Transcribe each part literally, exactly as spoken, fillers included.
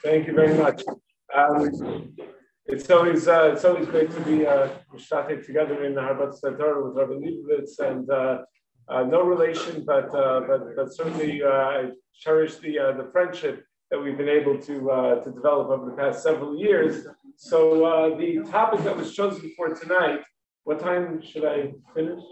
Thank you very much. Um, it's always uh, it's always great to be uh, together in the Harbat Torah with Rabbi Leibowitz, and uh, uh, no relation, but uh, but but certainly uh, I cherish the uh, the friendship that we've been able to uh, to develop over the past several years. So uh, the topic that was chosen for tonight. What time should I finish?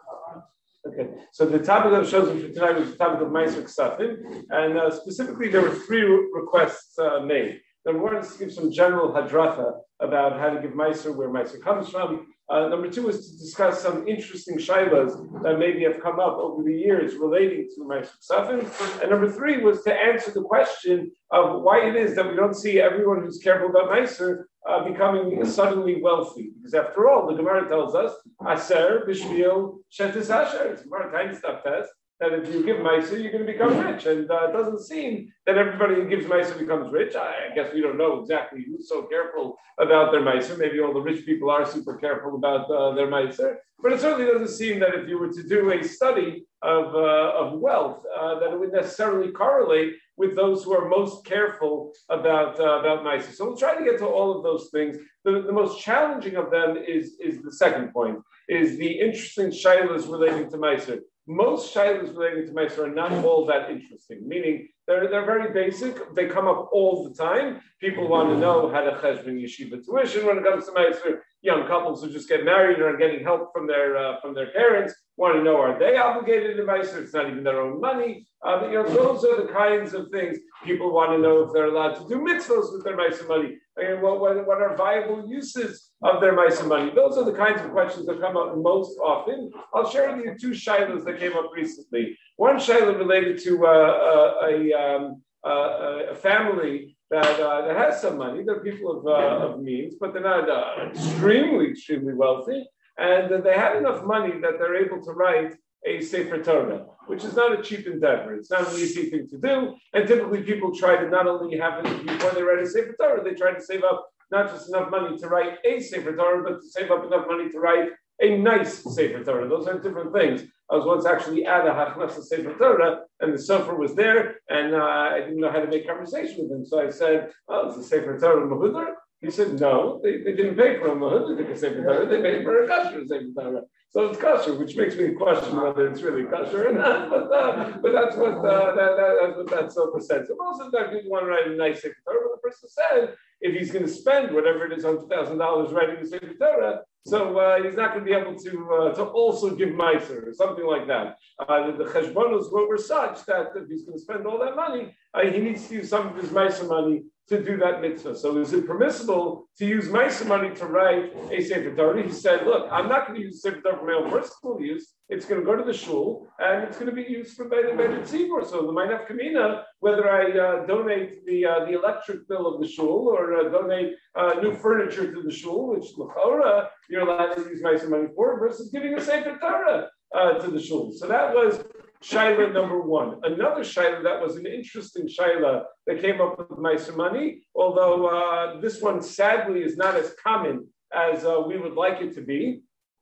Okay, so the topic that was chosen for tonight was the topic of Meiser Ksafim, and uh, specifically there were three requests uh, made. Number one is to give some general hadracha about how to give Meiser, where Meiser comes from. Uh, number two is to discuss some interesting shaylas that maybe have come up over the years relating to Meiser Ksafim. And number three was to answer the question of why it is that we don't see everyone who's careful about Meiser Uh, becoming suddenly wealthy, because after all, the Gemara tells us, "Aser b'shvil shetis asher." It's Gemara time stuff test that if you give meiser, you're going to become rich, and uh, it doesn't seem that everybody who gives meiser becomes rich. I, I guess we don't know exactly who's so careful about their meiser. Maybe all the rich people are super careful about uh, their meiser, but it certainly doesn't seem that if you were to do a study of uh, of wealth, uh, that it would necessarily correlate with those who are most careful about uh, about meiser. So we'll try to get to all of those things. The, the most challenging of them is, is the second point, is the interesting shaylas relating to meiser. Most shaylas relating to meiser are not all that interesting, meaning they're, they're very basic. They come up all the time. People want to know how to cheshbon yeshiva tuition when it comes to meiser. Young couples who just get married or are getting help from their uh, from their parents want to know, are they obligated to meiser? It's not even their own money. Uh, but, you know, those are the kinds of things people want to know if they're allowed to do mitzvahs with their meiser money. I mean, what, what, what are viable uses of their meiser money? Those are the kinds of questions that come up most often. I'll share with you two shaylas that came up recently. One shayla related to uh, uh, a, um, uh, a family that, uh, that has some money. They're people of, uh, of means, but they're not uh, extremely, extremely wealthy. And uh, they had enough money that they're able to write a Sefer Torah, which is not a cheap endeavor. It's not an easy thing to do. And typically people try to not only have it before they write a Sefer Torah, they try to save up not just enough money to write a Sefer Torah, but to save up enough money to write a nice Sefer Torah. Those are different things. I was once actually at a Hachnasa Sefer Torah, and the sofer was there, and uh, I didn't know how to make conversation with him. So I said, "Oh, it's a Sefer Torah Mahudar?" He said, "No, they, they didn't pay for a Mahudar to Sefer Torah. They paid for a kosher Sefer Torah." So it's kosher, which makes me question whether it's really kosher or not. But uh, but that's what uh, that, that, that's what that sofer said. So most of the time, people want to write a nice Sefer Torah. But the person said, if he's going to spend whatever it is on two thousand dollars writing the Sefer Torah, so uh, he's not going to be able to uh, to also give meiser or something like that. Uh, the, the cheshbonos were such that if he's going to spend all that money, uh, he needs to use some of his meiser money to do that mitzvah. So is it permissible to use meiser money to write a Sefer Torah? He said, look, I'm not going to use Sefer Torah for my own personal use. It's going to go to the shul, and it's going to be used for Beit Tzibur. So the Ma'anaf Kamina, whether I uh, donate the uh, the electric bill of the shul or uh, donate uh, new furniture to the shul, which l'chora you're allowed to use meiser money for, versus giving a Sefer Torah uh, to the shul. So that was Shaila number one. Another Shaila that was an interesting Shaila that came up with meiser money, although uh, this one sadly is not as common as uh, we would like it to be.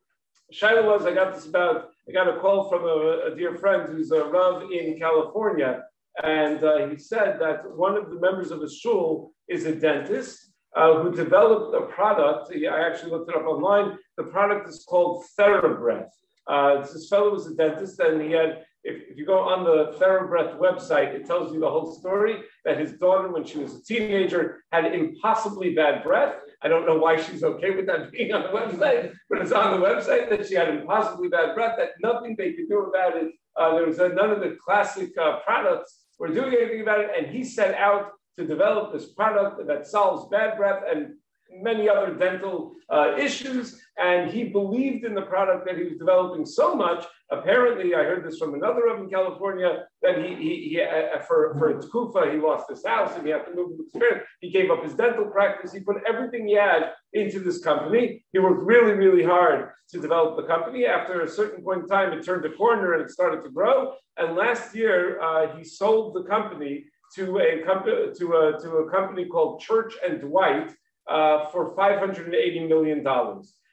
Shaila was, I got this about, I got a call from a, a dear friend who's a Rav in California, and uh, he said that one of the members of the shul is a dentist uh, who developed a product. I actually looked it up online. The product is called TheraBreath. Uh, this fellow was a dentist, and he had, if, if you go on the TheraBreath website, it tells you the whole story that his daughter, when she was a teenager, had impossibly bad breath. I don't know why she's okay with that being on the website, but it's on the website that she had impossibly bad breath, that nothing they could do about it. Uh, there was uh, none of the classic uh, products were doing anything about it, and he set out to develop this product that solves bad breath and many other dental uh, issues, and he believed in the product that he was developing so much. Apparently, I heard this from another of in California, that he, he, he uh, for, for a tkufa, he lost his house and he had to move to experience. He gave up his dental practice. He put everything he had into this company. He worked really, really hard to develop the company. After a certain point in time, it turned a corner and it started to grow. And last year, uh, he sold the company to a, company to, a, to a company called Church and Dwight, Uh, for five hundred eighty million dollars.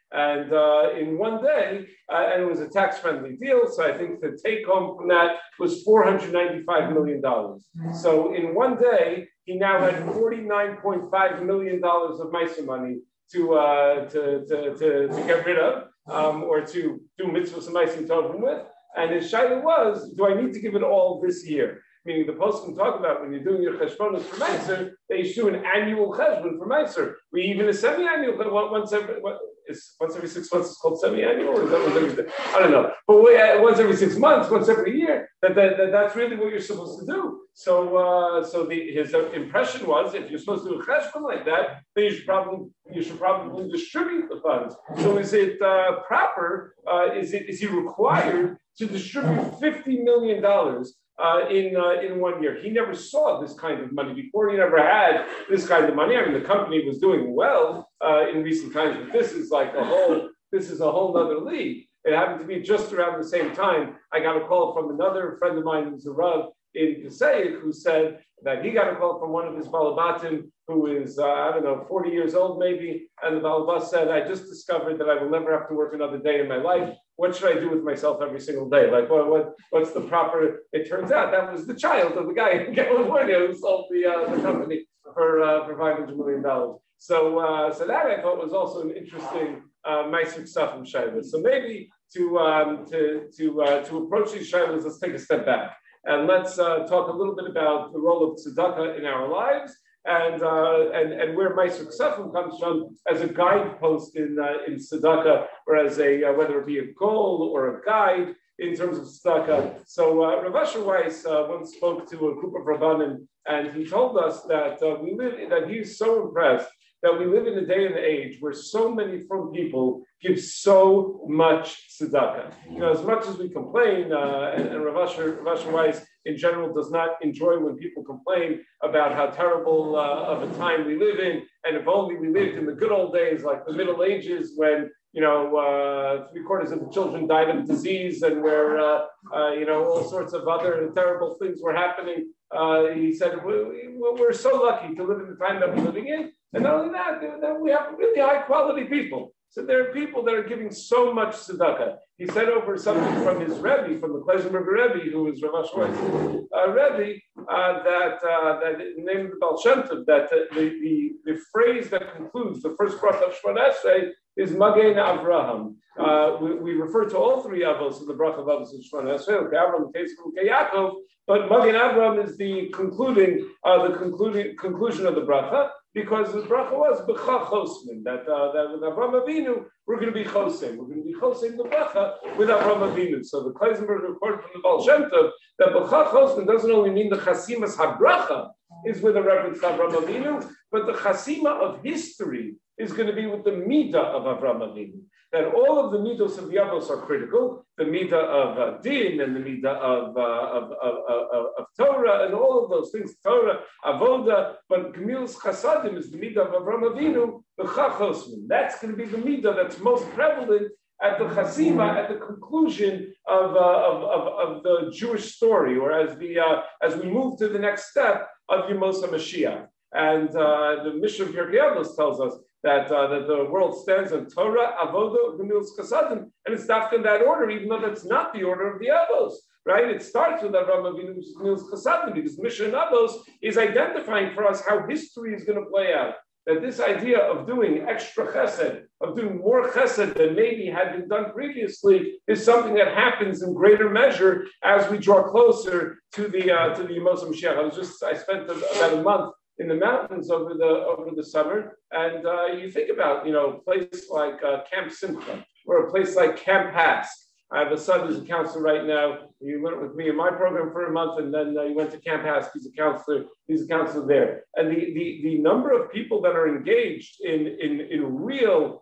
And uh, in one day, uh, and it was a tax-friendly deal, so I think the take-home from that was four hundred ninety-five million dollars. So in one day, he now had forty-nine point five million dollars of Meiser money to, uh, to, to, to, to get rid of, um, or to do mitzvahs and Meiser Tovim with. And his shaila was, do I need to give it all this year? Meaning the post can talk about when you're doing your cheshbonos for Meiser, they issue an annual cheshbon for Meiser. We even a semi-annual, once every, what, is once every six months is called semi-annual, or is that once every, I don't know. But we, uh, once every six months, once every year, that, that, that that's really what you're supposed to do. So, uh, so the, his impression was, if you're supposed to do a cheshbon like that, then you should probably you should probably distribute the funds. So, is it uh, proper? Uh, is it is he required to distribute fifty million dollars uh, in uh, in one year? He never saw this kind of money before. He never had this kind of money. I mean, the company was doing well uh, in recent times, but this is like a whole this is a whole other league. It happened to be just around the same time I got a call from another friend of mine who's a Rav in Passaic, who said that he got a call from one of his balabatim who is, uh, I don't know, forty years old maybe, and the balabat said, I just discovered that I will never have to work another day in my life. What should I do with myself every single day? Like, what, what what's the proper, it turns out that was the child of the guy in California who sold the, uh, the company for, uh, for five hundred million dollars. So, uh, so that I thought was also an interesting uh, Ma'aseh Ksafim shayla. So maybe to, um, to, to, uh, to approach these shaylas, let's take a step back. And let's uh, talk a little bit about the role of tzedakah in our lives, and uh, and and where Ma'aseh Ksafim comes from as a guidepost in uh, in tzedakah, or as a uh, whether it be a goal or a guide in terms of tzedakah. So uh, Rav Asher Weiss uh, once spoke to a group of Rabbanim, and he told us that uh, we live that he's so impressed that we live in a day and age where so many from people give so much tzedakah. You know, as much as we complain, uh, and, and Rav Asher, Rav Asher Weiss in general does not enjoy when people complain about how terrible uh, of a time we live in, and if only we lived in the good old days, like the Middle Ages, when you know uh, three quarters of the children died of disease, and where uh, uh, you know all sorts of other terrible things were happening. Uh, he said, we, we're so lucky to live in the time that we're living in. And not only that, that we have really high quality people. So there are people that are giving so much tzedakah. He said over something from his Rebbe, from the Klezmerger Rebbe, who is Rav Asher Weiss, uh, Rebbe, uh, that, uh, that in the name of the Baal Shem Tov, that the, the, the phrase that concludes the first bracha of Shemona Esrei is Magen Avraham. Uh, we, we refer to all three avos in the bracha of avos of Shemona Esrei, Avraham, Yaakov, but Magen Avraham is the concluding, uh, the concluding conclusion of the bracha, because the bracha was b'cha chosmin, that uh, that with Avraham Avinu we're going to be chosim, we're going to be chosim the bracha with Avraham Avinu. So the Klezmerger recorded from the Baal Shem Tov that b'cha chosmin doesn't only mean the chasimas habracha is with a reference to Avraham Avinu, but the chasima of history is going to be with the midah of Avraham Avinu. That all of the midos of the avos are critical, the midah of uh, din and the midah of, uh, of, of, of, of Torah and all of those things, Torah, avoda, but Gemilus Chasadim is the midah of Avraham Avinu, the chachosmin. That's going to be the midah that's most prevalent at the chasima, at the conclusion of, uh, of, of, of the Jewish story, or as the uh, as we move to the next step of Yemos HaMashiach. And uh, the Mishnah of Pirkei Avos tells us that uh, that the world stands on Torah, Avodah, Gemilus Chasadim, and it's not in that order, even though that's not the order of the Avos, right? It starts with Avraham Avinu's Gemilus Chasadim, because the Mishnah in Avos is identifying for us how history is going to play out. That this idea of doing extra chesed, of doing more chesed than maybe had been done previously, is something that happens in greater measure as we draw closer to the uh, to the Yemos HaMashiach. I was just I spent about a month in the mountains over the over the summer, and uh, you think about you know a place like uh, Camp Simcha or a place like Camp Hask. I have a son who's a counselor right now. He went with me in my program for a month, and then uh, he went to Camp Hask. He's a counselor. He's a counselor there, and the the, the number of people that are engaged in in, in real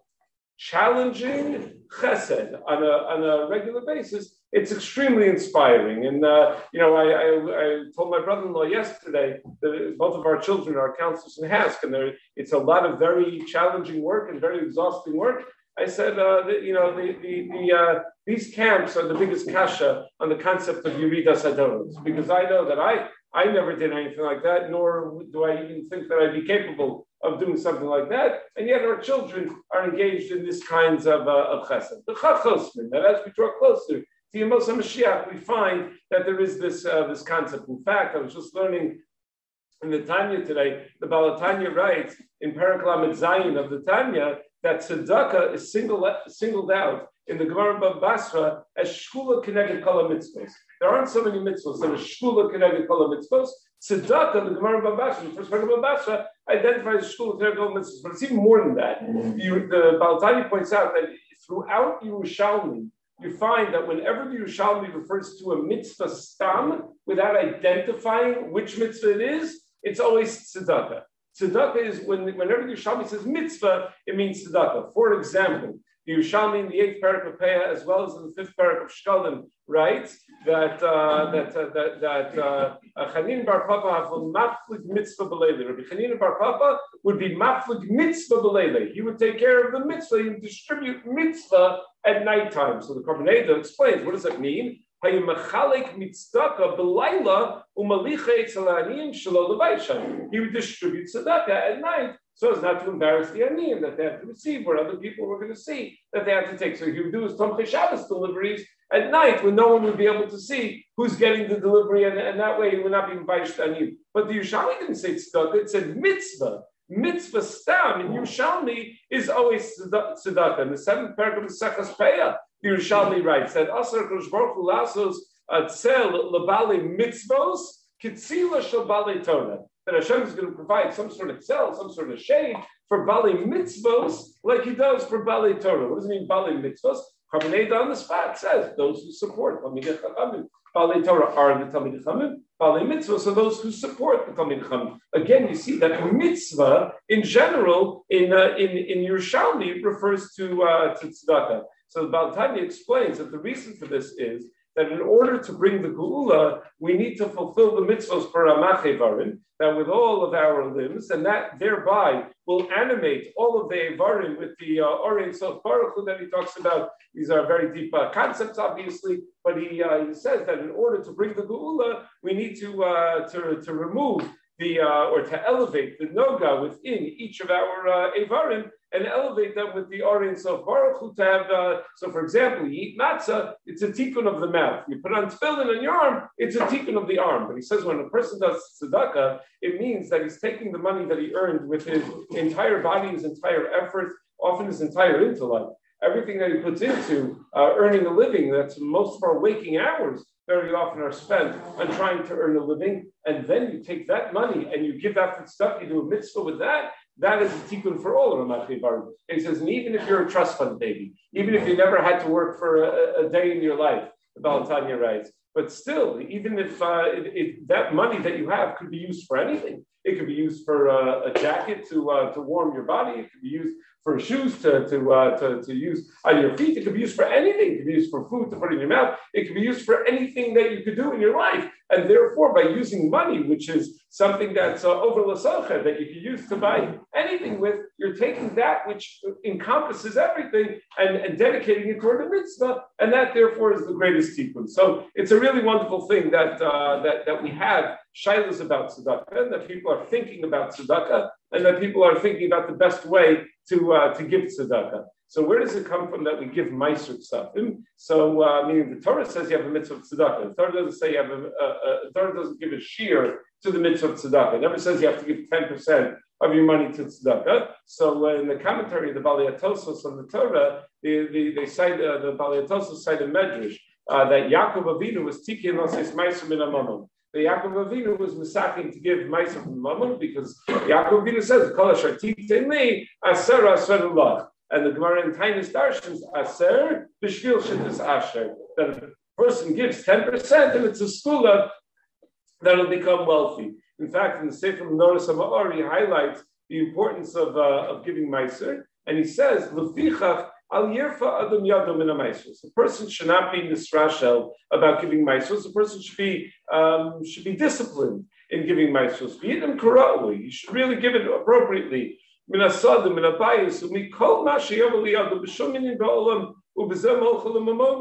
challenging chesed on a on a regular basis, it's extremely inspiring. And uh, you know, I, I, I told my brother-in-law yesterday that both of our children are counselors in Hask, and it's a lot of very challenging work and very exhausting work. I said, uh, that, you know, the the, the uh, these camps are the biggest kasha on the concept of Yeridas Hadoros, because I know that I I never did anything like that, nor do I even think that I'd be capable of doing something like that. And yet our children are engaged in this kinds of, uh, of chesed. The chachosmin, that as we draw closer to Yemos HaMashiach, we find that there is this, uh, this concept. In fact, I was just learning in the Tanya today, the Baal Tanya writes in Perek Lamed Zayin of the Tanya that tzedakah is singled, singled out in the Gemara Bava Basra as shkula keneged kol mitzvos. There aren't so many mitzvos that are shkula keneged kol mitzvos. Tzedakah, the Gemara Bava Basra, the first Gemara Bava Basra, identifies shkula keneged kol mitzvos, but it's even more than that. You, the Baal Tanya points out that throughout Yerushalmi, you find that whenever the Yerushalmi refers to a mitzvah stam without identifying which mitzvah it is, it's always tzedakah. Tzedakah is when, whenever the Yerushalmi says mitzvah, it means tzedakah. For example, the Yerushalmi in the eighth parak of Peah, as well as in the fifth parak of Shkalim, writes that uh, that uh, that that uh, Chanin bar Papa will maflig mitzvah b'leile. Rabbi Chanin bar Papa would be maflig mitzvah b'leile. He would take care of the mitzvah. He would distribute mitzvah at nighttime. So the Korban Eidah explains what does that mean. He would distribute tzedakah at night so as not to embarrass the aniyim that they have to receive, where other people were going to see that they have to take. So he would do his Tomchei Shabbos deliveries at night when no one would be able to see who's getting the delivery, and, and that way he would not be embarrassed aniyim. But the Yerushalmi didn't say tzedakah; it said mitzvah. Mitzvah stam in Yerushalmi is always tzedakah. In the seventh paragraph of Seches Peah, the Yerushalmi writes that Asar Kodesh Baruch Hu lasos tzel lebali mitzvos kitzila shel bali Torah. That Hashem is going to provide some sort of tzel, some sort of shade for bali mitzvos, like He does for bali Torah. What does it mean, bali mitzvos? Korban Eidah on the spot says those who support Talmidei Chachamim. Bali Torah are the Talmidei Chachamim. Bali mitzvos are those who support the Talmidei Chachamim. Again, you see that mitzvah in general in uh, in in Yerushalmi refers to uh, to tzedakah. So the Baal Tanya explains that the reason for this is that in order to bring the Geula, we need to fulfill the mitzvos for Ramach Evarim, that with all of our limbs, and that thereby will animate all of the Evarim with the uh, Orei Sof Baruch Hu that he talks about. These are very deep uh, concepts, obviously, but he, uh, he says that in order to bring the Geula, we need to, uh, to, to remove the, uh, or to elevate the Noga within each of our uh, Evarim, and elevate them with the Orei Sof Baruch Hu to have, uh, so for example, you eat matzah, it's a tikkun of the mouth. You put on tefillin on your arm, it's a tikkun of the arm. But he says when a person does tzedakah, it means that he's taking the money that he earned with his entire body, his entire effort, often his entire intellect. Everything that he puts into uh, earning a living, that's most of our waking hours, very often are spent on trying to earn a living. And then you take that money and you give that for stuff, you do a mitzvah with that. That is a tikkun for all of Ramach Evarim. He says, and even if you're a trust fund baby, even if you never had to work for a, a day in your life, the Baal Tanya writes, but still, even if, uh, if, if that money that you have could be used for anything, it could be used for uh, a jacket to uh, to warm your body. It could be used for shoes to to, uh, to to use on your feet. It could be used for anything. It could be used for food to put in your mouth. It could be used for anything that you could do in your life. And therefore, by using money, which is something that's uh, over l'socher, that you can use to buy anything with, you're taking that which encompasses everything and, and dedicating it toward the mitzvah, and that therefore is the greatest tikkun. So it's a really wonderful thing that uh, that that we have shaylas about tzedakah, and that people are thinking about tzedakah, and that people are thinking about the best way to uh, to give tzedakah. So where does it come from that we give meiser ksafim? So uh, meaning the Torah says you have a mitzvah of tzedakah. The Torah doesn't say you have a, a, a the Torah doesn't give a shear to the mitzvah of tzedakah. It never says you have to give ten percent of your money to tzedakah. So uh, in the commentary of the Balei Tosos on the Torah, they, they, they cite uh, the Balei Tosos cite a medrash uh, that Yaakov Avinu was tikin l'seis meiser min hamamon. The Yaakov Avinu was misaking to give meiser from mammon because Yaakov Avinu says kol asher titein li aser aser lach. And the Gemara in Tainis Darshans aser b'shvil shittas asher, that if a person gives ten percent and it's a skula, that'll become wealthy. In fact, in the Sefer Menorah Sama'or, he highlights the importance of uh, of giving meiser, and he says lefichach al yirfa adam yado min ha-meiser. So a person should not be nisrashel about giving meiser. The person should be um, should be disciplined in giving meiser. You should really give it appropriately. Min hasadim, min habayis, umikol ma sheyav aliyado b'shum minin ba'olam ubezeh molchel mamona.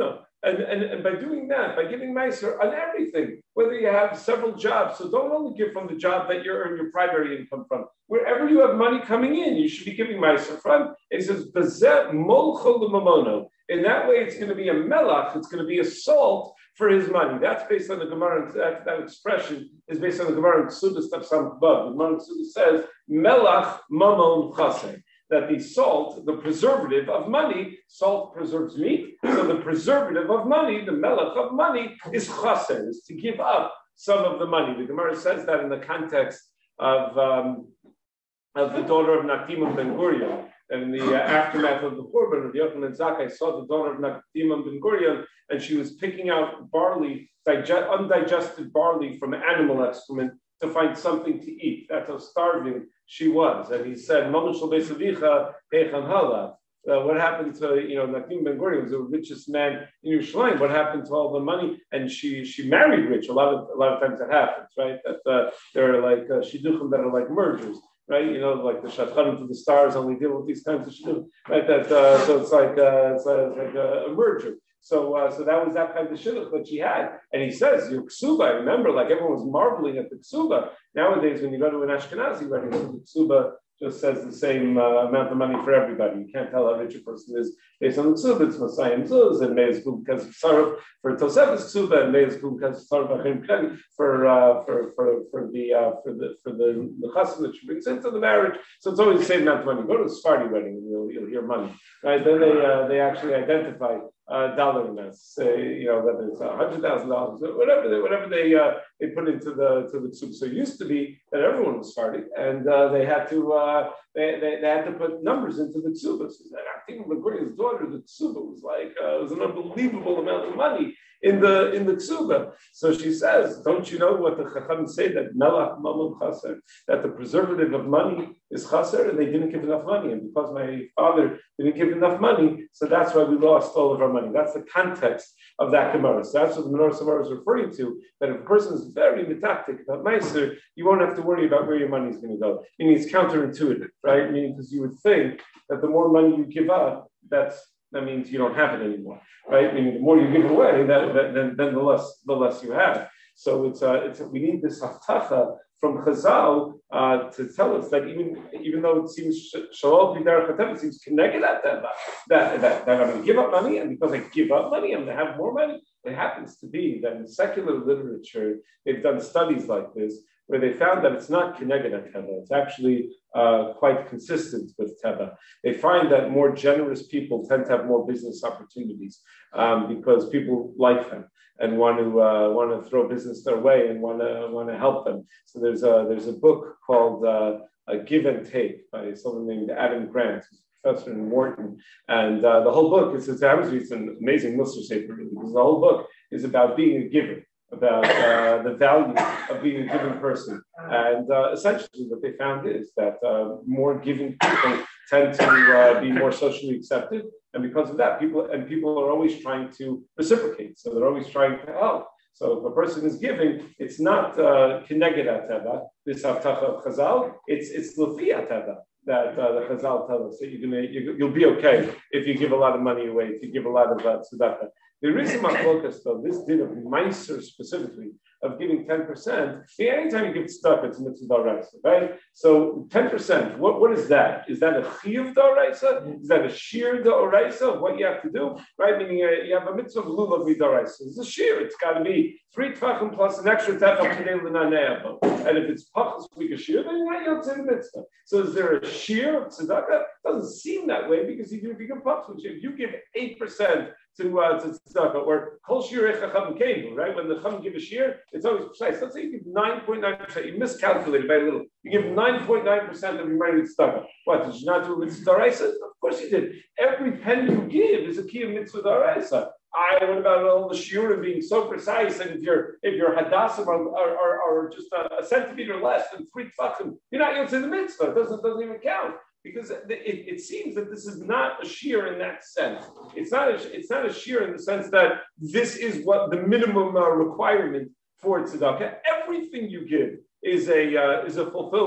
And, and, and by doing that, by giving Meiser on everything, whether you have several jobs, so don't only give from the job that you earn your primary income from. Wherever you have money coming in, you should be giving Meiser from. It says, Bezeh molcho l'mamono. In that way, it's going to be a melach, it's going to be a salt for his money. That's based on the Gemara, that, that expression is based on the Gemara in Ksuba stuff some above. The Gemara in Ksuba says, melach mamon chasei. That the salt, the preservative of money, salt preserves meat, so the preservative of money, the melech of money, is chaser, is to give up some of the money. The Gemara says that in the context of, um, of the daughter of Nakdimon ben Gurion. And in the uh, aftermath of the Korban, Rabbi Yochanan Zakkai saw the daughter of Nakdimon ben Gurion, and she was picking out barley, dig- undigested barley from animal excrement to find something to eat. That's how starving she was. And he said, Mamush Beisavicha Pechan Hala. What happened to, you know, Nakdim Ben Gurion was the richest man in Yerushalayim. What happened to all the money? And she she married rich. A lot of a lot of times that happens, right? That uh, there are like uh, shidduchim that are like mergers, right? You know, like the Shadchanim to the stars only deal with these kinds of shidduchim, right? That uh, so it's like uh, it's, uh, it's like a, a merger. So, uh, so that was that kind of shidduch that she had. And he says, your ksuba, I remember, like everyone was marveling at the ksuba. Nowadays, when you go to an Ashkenazi wedding, the ksuba just says the same uh, amount of money for everybody. You can't tell how rich a person is based on the ksuba. It's Masayim Zuz, and Meis Kum because of Sarov for Tosef's ksuba, and Meis Kum because of Sarov Achim Ken for uh, for for for the uh, for the for the the chassan that she brings into the marriage. So it's always the same amount of money. Go to a Sephardi wedding, and you'll you'll hear money. Right? Then they uh, they actually identify uh, dollar amounts. Say, you know, whether it's a hundred thousand dollars, whatever they whatever they uh, they put into the to the ksuba. So it used to be that everyone was Sephardi, and uh, they had to. Uh, Uh, they, they, they had to put numbers into the ksuba. So I think the Guri's daughter, the ksuba was like uh, it was an unbelievable amount of money in the in the ksuba. So she says, "Don't you know what the Chacham say that melach mamon chaser, that the preservative of money is chaser, and they didn't give enough money, and because my father didn't give enough money, so that's why we lost all of our money." That's the context of that Gemara. So that's what the Menorah Samara is referring to. That if a person is very metactic about meiser, you won't have to worry about where your money is going to go. Meaning it's counterintuitive, right? Meaning because you would think that the more money you give up, that's that means you don't have it anymore, right? Meaning the more you give away, that, that, then, then the less the less you have. So it's uh, it's we need this haftacha from Chazal uh, to tell us that even even though it seems shalom b'derech hatev, it seems connected at that that that that I'm going to give up money, and because I give up money, I'm going to have more money. It happens to be that in secular literature, they've done studies like this, where they found that it's not connected at Teva. It's actually uh, quite consistent with Teva. They find that more generous people tend to have more business opportunities um, because people like them and want to uh, want to throw business their way and want to want to help them. So there's a there's a book called uh, a Give and Take by someone named Adam Grant, who's a professor in Wharton, and uh, the whole book is it's, it's an amazing Musar Sefer, because the whole book is about being a giver, about uh, the value of being a giving person. And uh, essentially what they found is that uh, more giving people tend to uh, be more socially accepted. And because of that, people and people are always trying to reciprocate. So they're always trying to help. So if a person is giving, it's not kineged uh, teva, this haftacha of Chazal, it's it's lefi teva that uh, the Chazal tell us that you're gonna, you, you'll be okay if you give a lot of money away, if you give a lot of uh, tzedakah. There is a machlokas though, this din of meiser specifically, of giving ten percent, anytime you give tzedakah, it's a mitzvah d'oraisa, right? So ten percent, what, what is that? Is that a chiyuv d'oraisa? Is that a shir d'oraisa of what you have to do? Right, meaning uh, you have a mitzvah of lulav d'oraisa. It's a shir, it's got to be three tvachim plus an extra tefach k'nei l'naneabo. And if it's pachas week a shir, then you're not yotzei the mitzvah. So is there a shir of tzedakah? It doesn't seem that way, because even if you give pachas, if you give eight percent to uh, to tzedakah, or kol shirei chacham keivu, right? When the chacham give a shir, it's always precise. Let's say you give nine point nine percent. You miscalculated by a little. You give nine point nine percent of your money to tzedakah. What, did you not do it with d'oraisa? Of course you did. Every penny you give is a key of mitzvah d'oraisa. I what about all the shiurim being so precise? And if your if your hadassim are, are, are, are just a, a centimeter less than three tefachim, you're not going to say the mitzvah. It doesn't doesn't even count. Because it, it seems that this is not a shear in that sense. It's not a, it's not a shear in the sense that this is what the minimum uh, requirement for tzedakah. Everything you give is a uh, is a fulfillment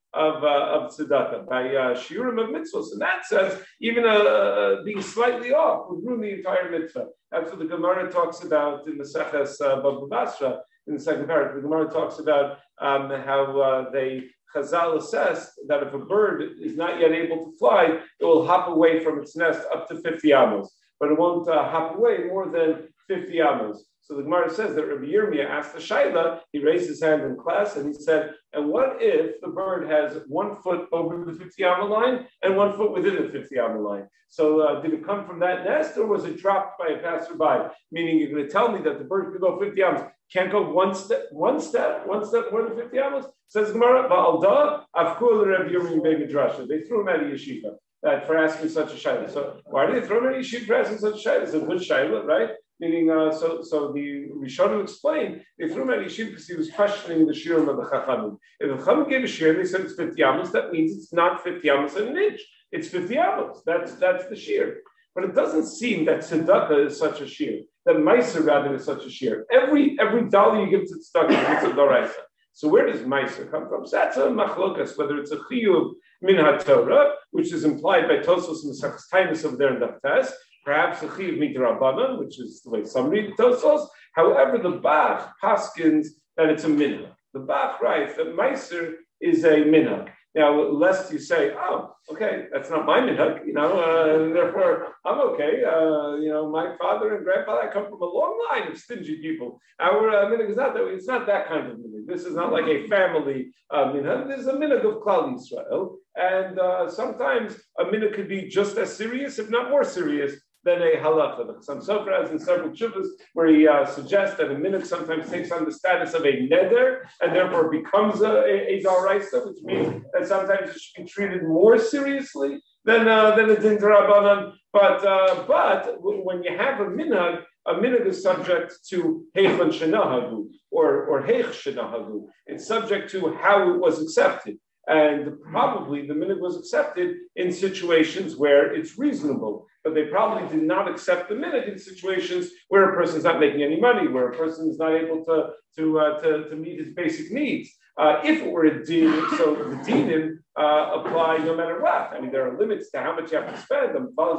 of uh, of tzedakah by uh, shiurim of mitzvahs. And that says even uh, being slightly off would ruin the entire mitzvah. That's what the Gemara talks about in the Seches uh, Bava Basra. In the second paragraph, the Gemara talks about um, how uh, they Chazal assessed that if a bird is not yet able to fly, it will hop away from its nest up to fifty amos, but it won't uh, hop away more than fifty amos. So the Gemara says that Rabbi Yirmiyah asked the Shaila, he raised his hand in class and he said, and what if the bird has one foot over the fifty amma line and one foot within the fifty amma line? So uh, did it come from that nest or was it dropped by a passerby? Meaning you're going to tell me that the bird could go fifty ammas, can't go one step, one step, one step more than fifty ammas? Says Gemara, Ba'alda, Afkul Rabbi Yirmiyah Be'Midrasha. They threw him out of yeshiva uh, for asking such a shayla. So why did they throw him out of yeshiva for asking such a shayla? It's a good shayla, right? Meaning, uh, so so the Rishonim explained they threw him out of yeshiva because he was questioning the shiurim of the Chachamim. If the Chachamim gave a shiur, they said it's fifty amos. That means it's not fifty amos and an inch. It's fifty amos. That's that's the shiur. But it doesn't seem that tzedakah is such a shiur. That meiser rather is such a shiur. Every every dollar you give to tzedakah is a doraisa. So where does meiser come from? So that's a machlokas, whether it's a chiyuv min haTorah, which is implied by Tosfos and Mesachos Tainis over there in Daftas. Perhaps a chiyuv midrabanan, which is the way some read Tosfos. However, the Bach paskins that it's a minhag. The Bach writes that meiser is a minhag. Now, lest you say, oh, okay, that's not my minhag, you know, uh, and therefore I'm okay. Uh, you know, my father and grandfather, I come from a long line of stingy people. Our uh, minhag is not that way. It's not that kind of minhag. This is not like a family uh, minhag. This is a minhag of Klal Yisrael. And uh, sometimes a minhag could be just as serious, if not more serious, than a halacha. The Chassam Sofer has in several tshuvas where he uh, suggests that a minhag sometimes takes on the status of a neder and therefore becomes a, a, a daraisa, which means that sometimes it should be treated more seriously than uh, than a din d'Rabbanan. But uh, but when you have a minhag, a minhag is subject to heichon shenahagu or or heich shenahagu. It's subject to how it was accepted. And probably the minhag was accepted in situations where it's reasonable, but they probably did not accept the minhag in situations where a person's not making any money, where a person is not able to to uh, to, to meet his basic needs. Uh, if it were a din, so the dinim uh, apply no matter what. I mean, there are limits to how much you have to spend.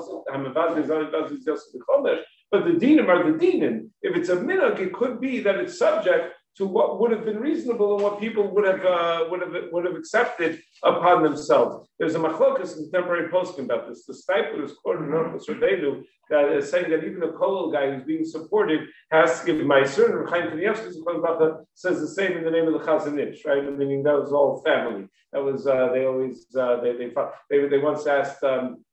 But the dinim are the dinim. If it's a minhag, it could be that it's subject to what would have been reasonable and what people would have uh, would have would have accepted upon themselves. There's a machlokas in contemporary posting about this. The Stipler is quoted in Orchos Rebbeinu that is saying that even a kollel guy who's being supported has to give meiser. And Chaim Kanievsky says the same in the name of the Chazon Ish, right? Meaning that was all family. That was uh, they always uh, they, they they they once asked um,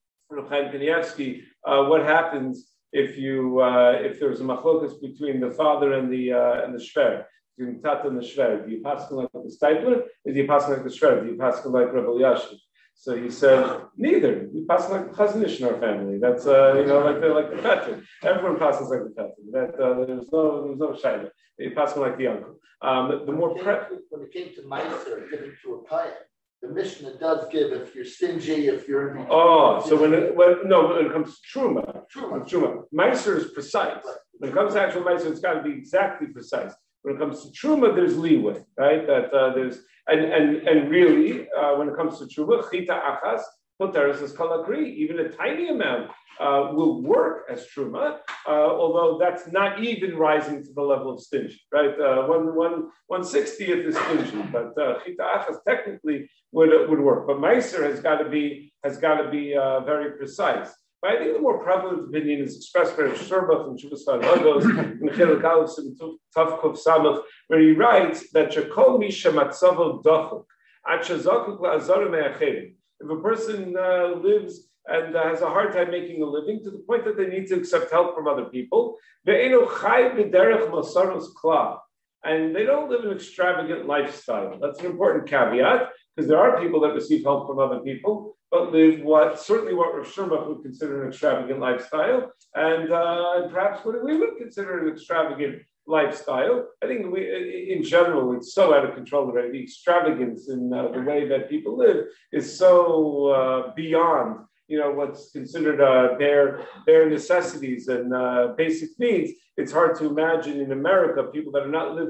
Chaim Kanievsky uh, what happens if you uh, if there's a machlokas between the father and the uh, and the shver, between Tata and the shver, do you pass like the Stipler, or do you pass like the shver? Do you pass like Rebbe Elyashiv? So he said, neither. We pass like the Chazon Ish in our family. That's uh, you know like the like the Petra. Everyone passes like the Petra. That uh, there's no there's no shayla. They pass like the uncle. Um, the, the more when, pre- when it came to meiser, giving to a kayan, the Mishnah does give if you're stingy, if you're in oh, so when it, when no, when it comes to truma, truma, truma, meiser is precise. When it comes to actual meiser, it's got to be exactly precise. When it comes to truma, there's leeway, right? That uh, there's and and and really, uh, when it comes to truma, chita achas poteres is kalakri. Even a tiny amount uh, will work as truma, uh, although that's not even rising to the level of stingy, right? Uh, one one one sixtieth is stingy, but uh, chita achas technically would would work. But meiser has got to be has got to be uh, very precise. But I think the more prevalent opinion is expressed by Sherbach and Shuvas Lagos in Chiluk Aleph Tavkuf Samach, where he writes that Shekol Misha Matzavo Dochuk At Shazakuk LaAzarim Me'acherim. If a person uh, lives and uh, has a hard time making a living to the point that they need to accept help from other people, Ve'enu Chai B'derech Masaros Kla, and they don't live an extravagant lifestyle. That's an important caveat, because there are people that receive help from other people, but live what certainly what Rav Sherbach would consider an extravagant lifestyle, and, uh, and perhaps what we would consider an extravagant lifestyle. I think we, in general, it's so out of control already. The extravagance in uh, the way that people live is so uh, beyond, you know, what's considered uh, bare, bare necessities and uh, basic needs. It's hard to imagine in America people that are not living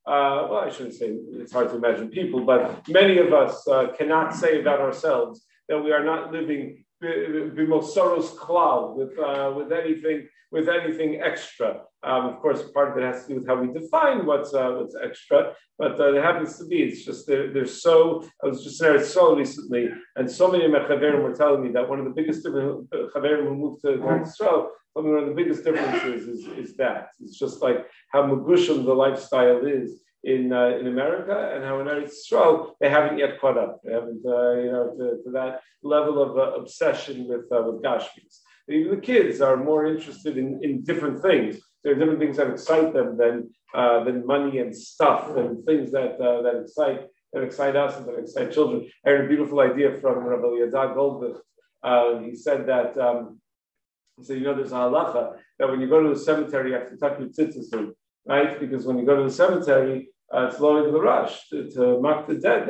Uh, well, I shouldn't say it's hard to imagine people, but many of us uh, cannot say about ourselves that we are not living the most soros cloud with uh, with anything with anything extra. Um, of course, part of it has to do with how we define what's uh, what's extra, but uh, it happens to be. It's just they're, they're so. I was just there so recently, and so many of my chaverim were telling me that one of the biggest differences chaverim who moved to Israel. One of the biggest differences is, is that it's just like how magushim the lifestyle is in uh, in America, and how in Eretz Yisrael they haven't yet caught up. They haven't, uh, you know, to, to that level of uh, obsession with uh, with Gashmis. Even the kids are more interested in, in different things. There are different things that excite them than uh, than money and stuff and things that uh, that excite that excite us and that excite children. I heard a beautiful idea from Rabbi Yadad Goldberg. Uh, he said that. Um, So you know there's a halacha that when you go to the cemetery you have to tuck your tzitzis in, right? Because when you go to the cemetery, uh, it's lower the rush to, to mark the dead.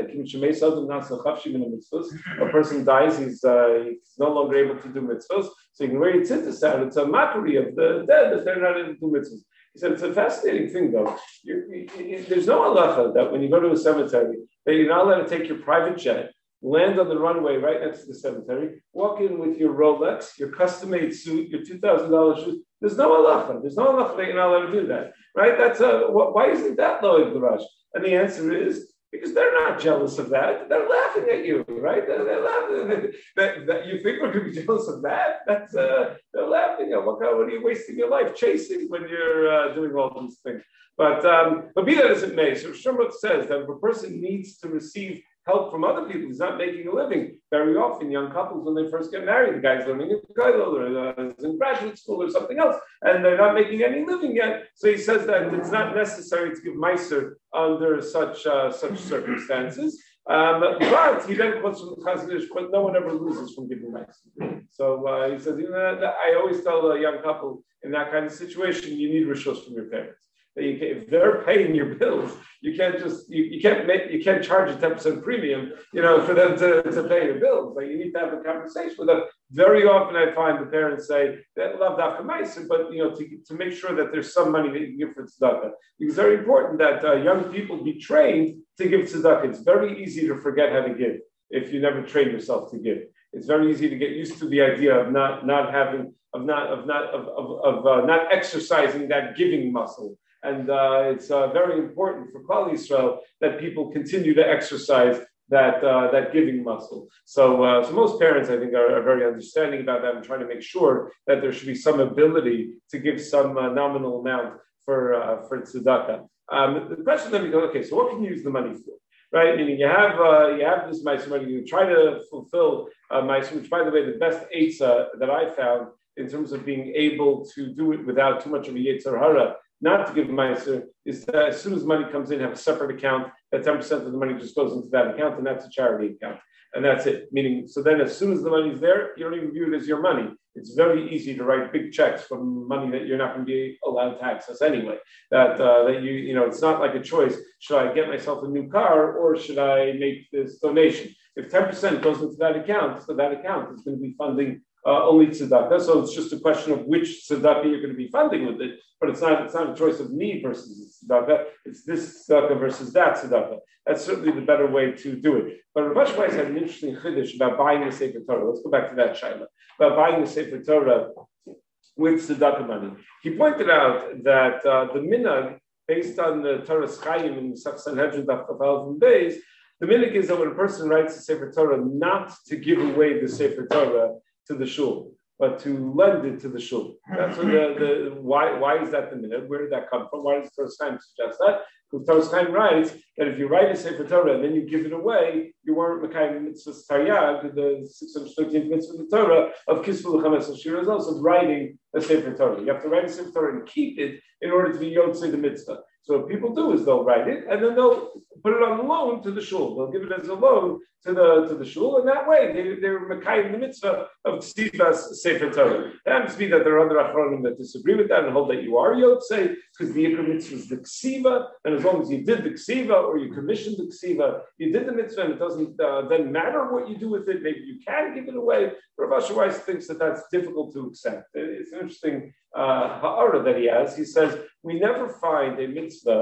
A person dies, he's, uh, he's no longer able to do mitzvahs, so you can wear your tzitzis out. It's a mockery of the dead that they're not able to do mitzvahs. He said it's a fascinating thing though. You, you, you, there's no halacha that when you go to a cemetery that you're not allowed to take your private jet, land on the runway right next to the cemetery, walk in with your Rolex, your custom-made suit, your two thousand dollars shoes. There's no halacha. There's no halacha that you're not allowed to do that, right? That's a, why isn't that low in the rush? And the answer is because they're not jealous of that. They're laughing at you, right? They're, they're laughing. That, that you think we're going to be jealous of that? That's uh, they're laughing at what, what are you wasting your life chasing when you're uh, doing all these things? But um, but be that as it may, so Shemrut says that if a person needs to receive help from other people, he's not making a living. Very often, young couples, when they first get married, the guy's learning at Kollel or uh, is in graduate school or something else, and they're not making any living yet. So he says that it's not necessary to give meiser under such uh, such circumstances. Um, but he then quotes from the Chazon Ish, no one ever loses from giving meiser. So uh, he says, you know, I always tell a young couple in that kind of situation, you need rishos from your parents. That you can, if they're paying your bills, you can't just you, you can't make you can't charge a ten percent premium, you know, for them to, to pay your bills. Like you need to have a conversation with them. Very often, I find the parents say that love dafka meiser, but you know, to, to make sure that there's some money that you can give for tzedakah. It's very important that uh, young people be trained to give tzedakah. It's very easy to forget how to give if you never train yourself to give. It's very easy to get used to the idea of not not having of not of not of of, of uh, not exercising that giving muscle. And uh, it's uh, very important for Klal Yisrael that people continue to exercise that uh, that giving muscle. So, uh, so most parents, I think, are, are very understanding about that and trying to make sure that there should be some ability to give some uh, nominal amount for uh, for tzedakah. Um, the question then becomes, okay, so what can you use the money for? Right, meaning you have uh, you have this meiser money, you try to fulfill uh, meiser, which, by the way, the best eitzah that I found in terms of being able to do it without too much of a yetzer hara, not to give meiser, is that as soon as money comes in, have a separate account, that ten percent of the money just goes into that account, and that's a charity account. And that's it. Meaning, so then as soon as the money's there, you don't even view it as your money. It's very easy to write big checks from money that you're not going to be allowed to access anyway. That uh, that you, you know, it's not like a choice. Should I get myself a new car or should I make this donation? If ten percent goes into that account, so that account is going to be funding Uh, only tzedakah, so it's just a question of which tzedakah you're going to be funding with it. But it's not it's not a choice of me versus tzedakah. It's this tzedakah versus that tzedakah. That's certainly the better way to do it. But Rav Ashi Weiss had an interesting chiddush about buying the Sefer Torah. Let's go back to that shaila about buying the Sefer Torah with tzedakah money. He pointed out that uh, the minhag, based on the Torah's Chaim in Saf Sanhedrin Daf Chafal from days, the minhag is that when a person writes the Sefer Torah, not to give away the Sefer Torah to the shul, but to lend it to the shul. That's what the, the why why is that the minhag? Where did that come from? Why does Torah Chaim suggest that? Because Torah Chaim writes that if you write a Sefer Torah and then you give it away, you weren't Mekayim Mitzvah Taryag, the six hundred thirteenth mitzvah of the Torah of Kisvul Chames Shiras, also writing a Sefer Torah. You have to write a Sefer Torah and keep it in order to be Yotzei the mitzvah. So what people do is they'll write it and then they'll put it on loan to the shul. They'll give it as a loan to the to the shul, and that way they, they're Mekayim the mitzvah of Ksivas Sefer Torah. It happens to be that there are other Achronim that disagree with that and hold that you are Yotzei, because the Yikra mitzvah is the Ksiva, and as long as you did the Ksiva or you commissioned the Ksiva, you did the mitzvah, and it doesn't uh, then matter what you do with it. Maybe you can give it away. Rav Ashi Weiss thinks that that's difficult to accept. It's an interesting uh, ha'ara that he has. He says, we never find a mitzvah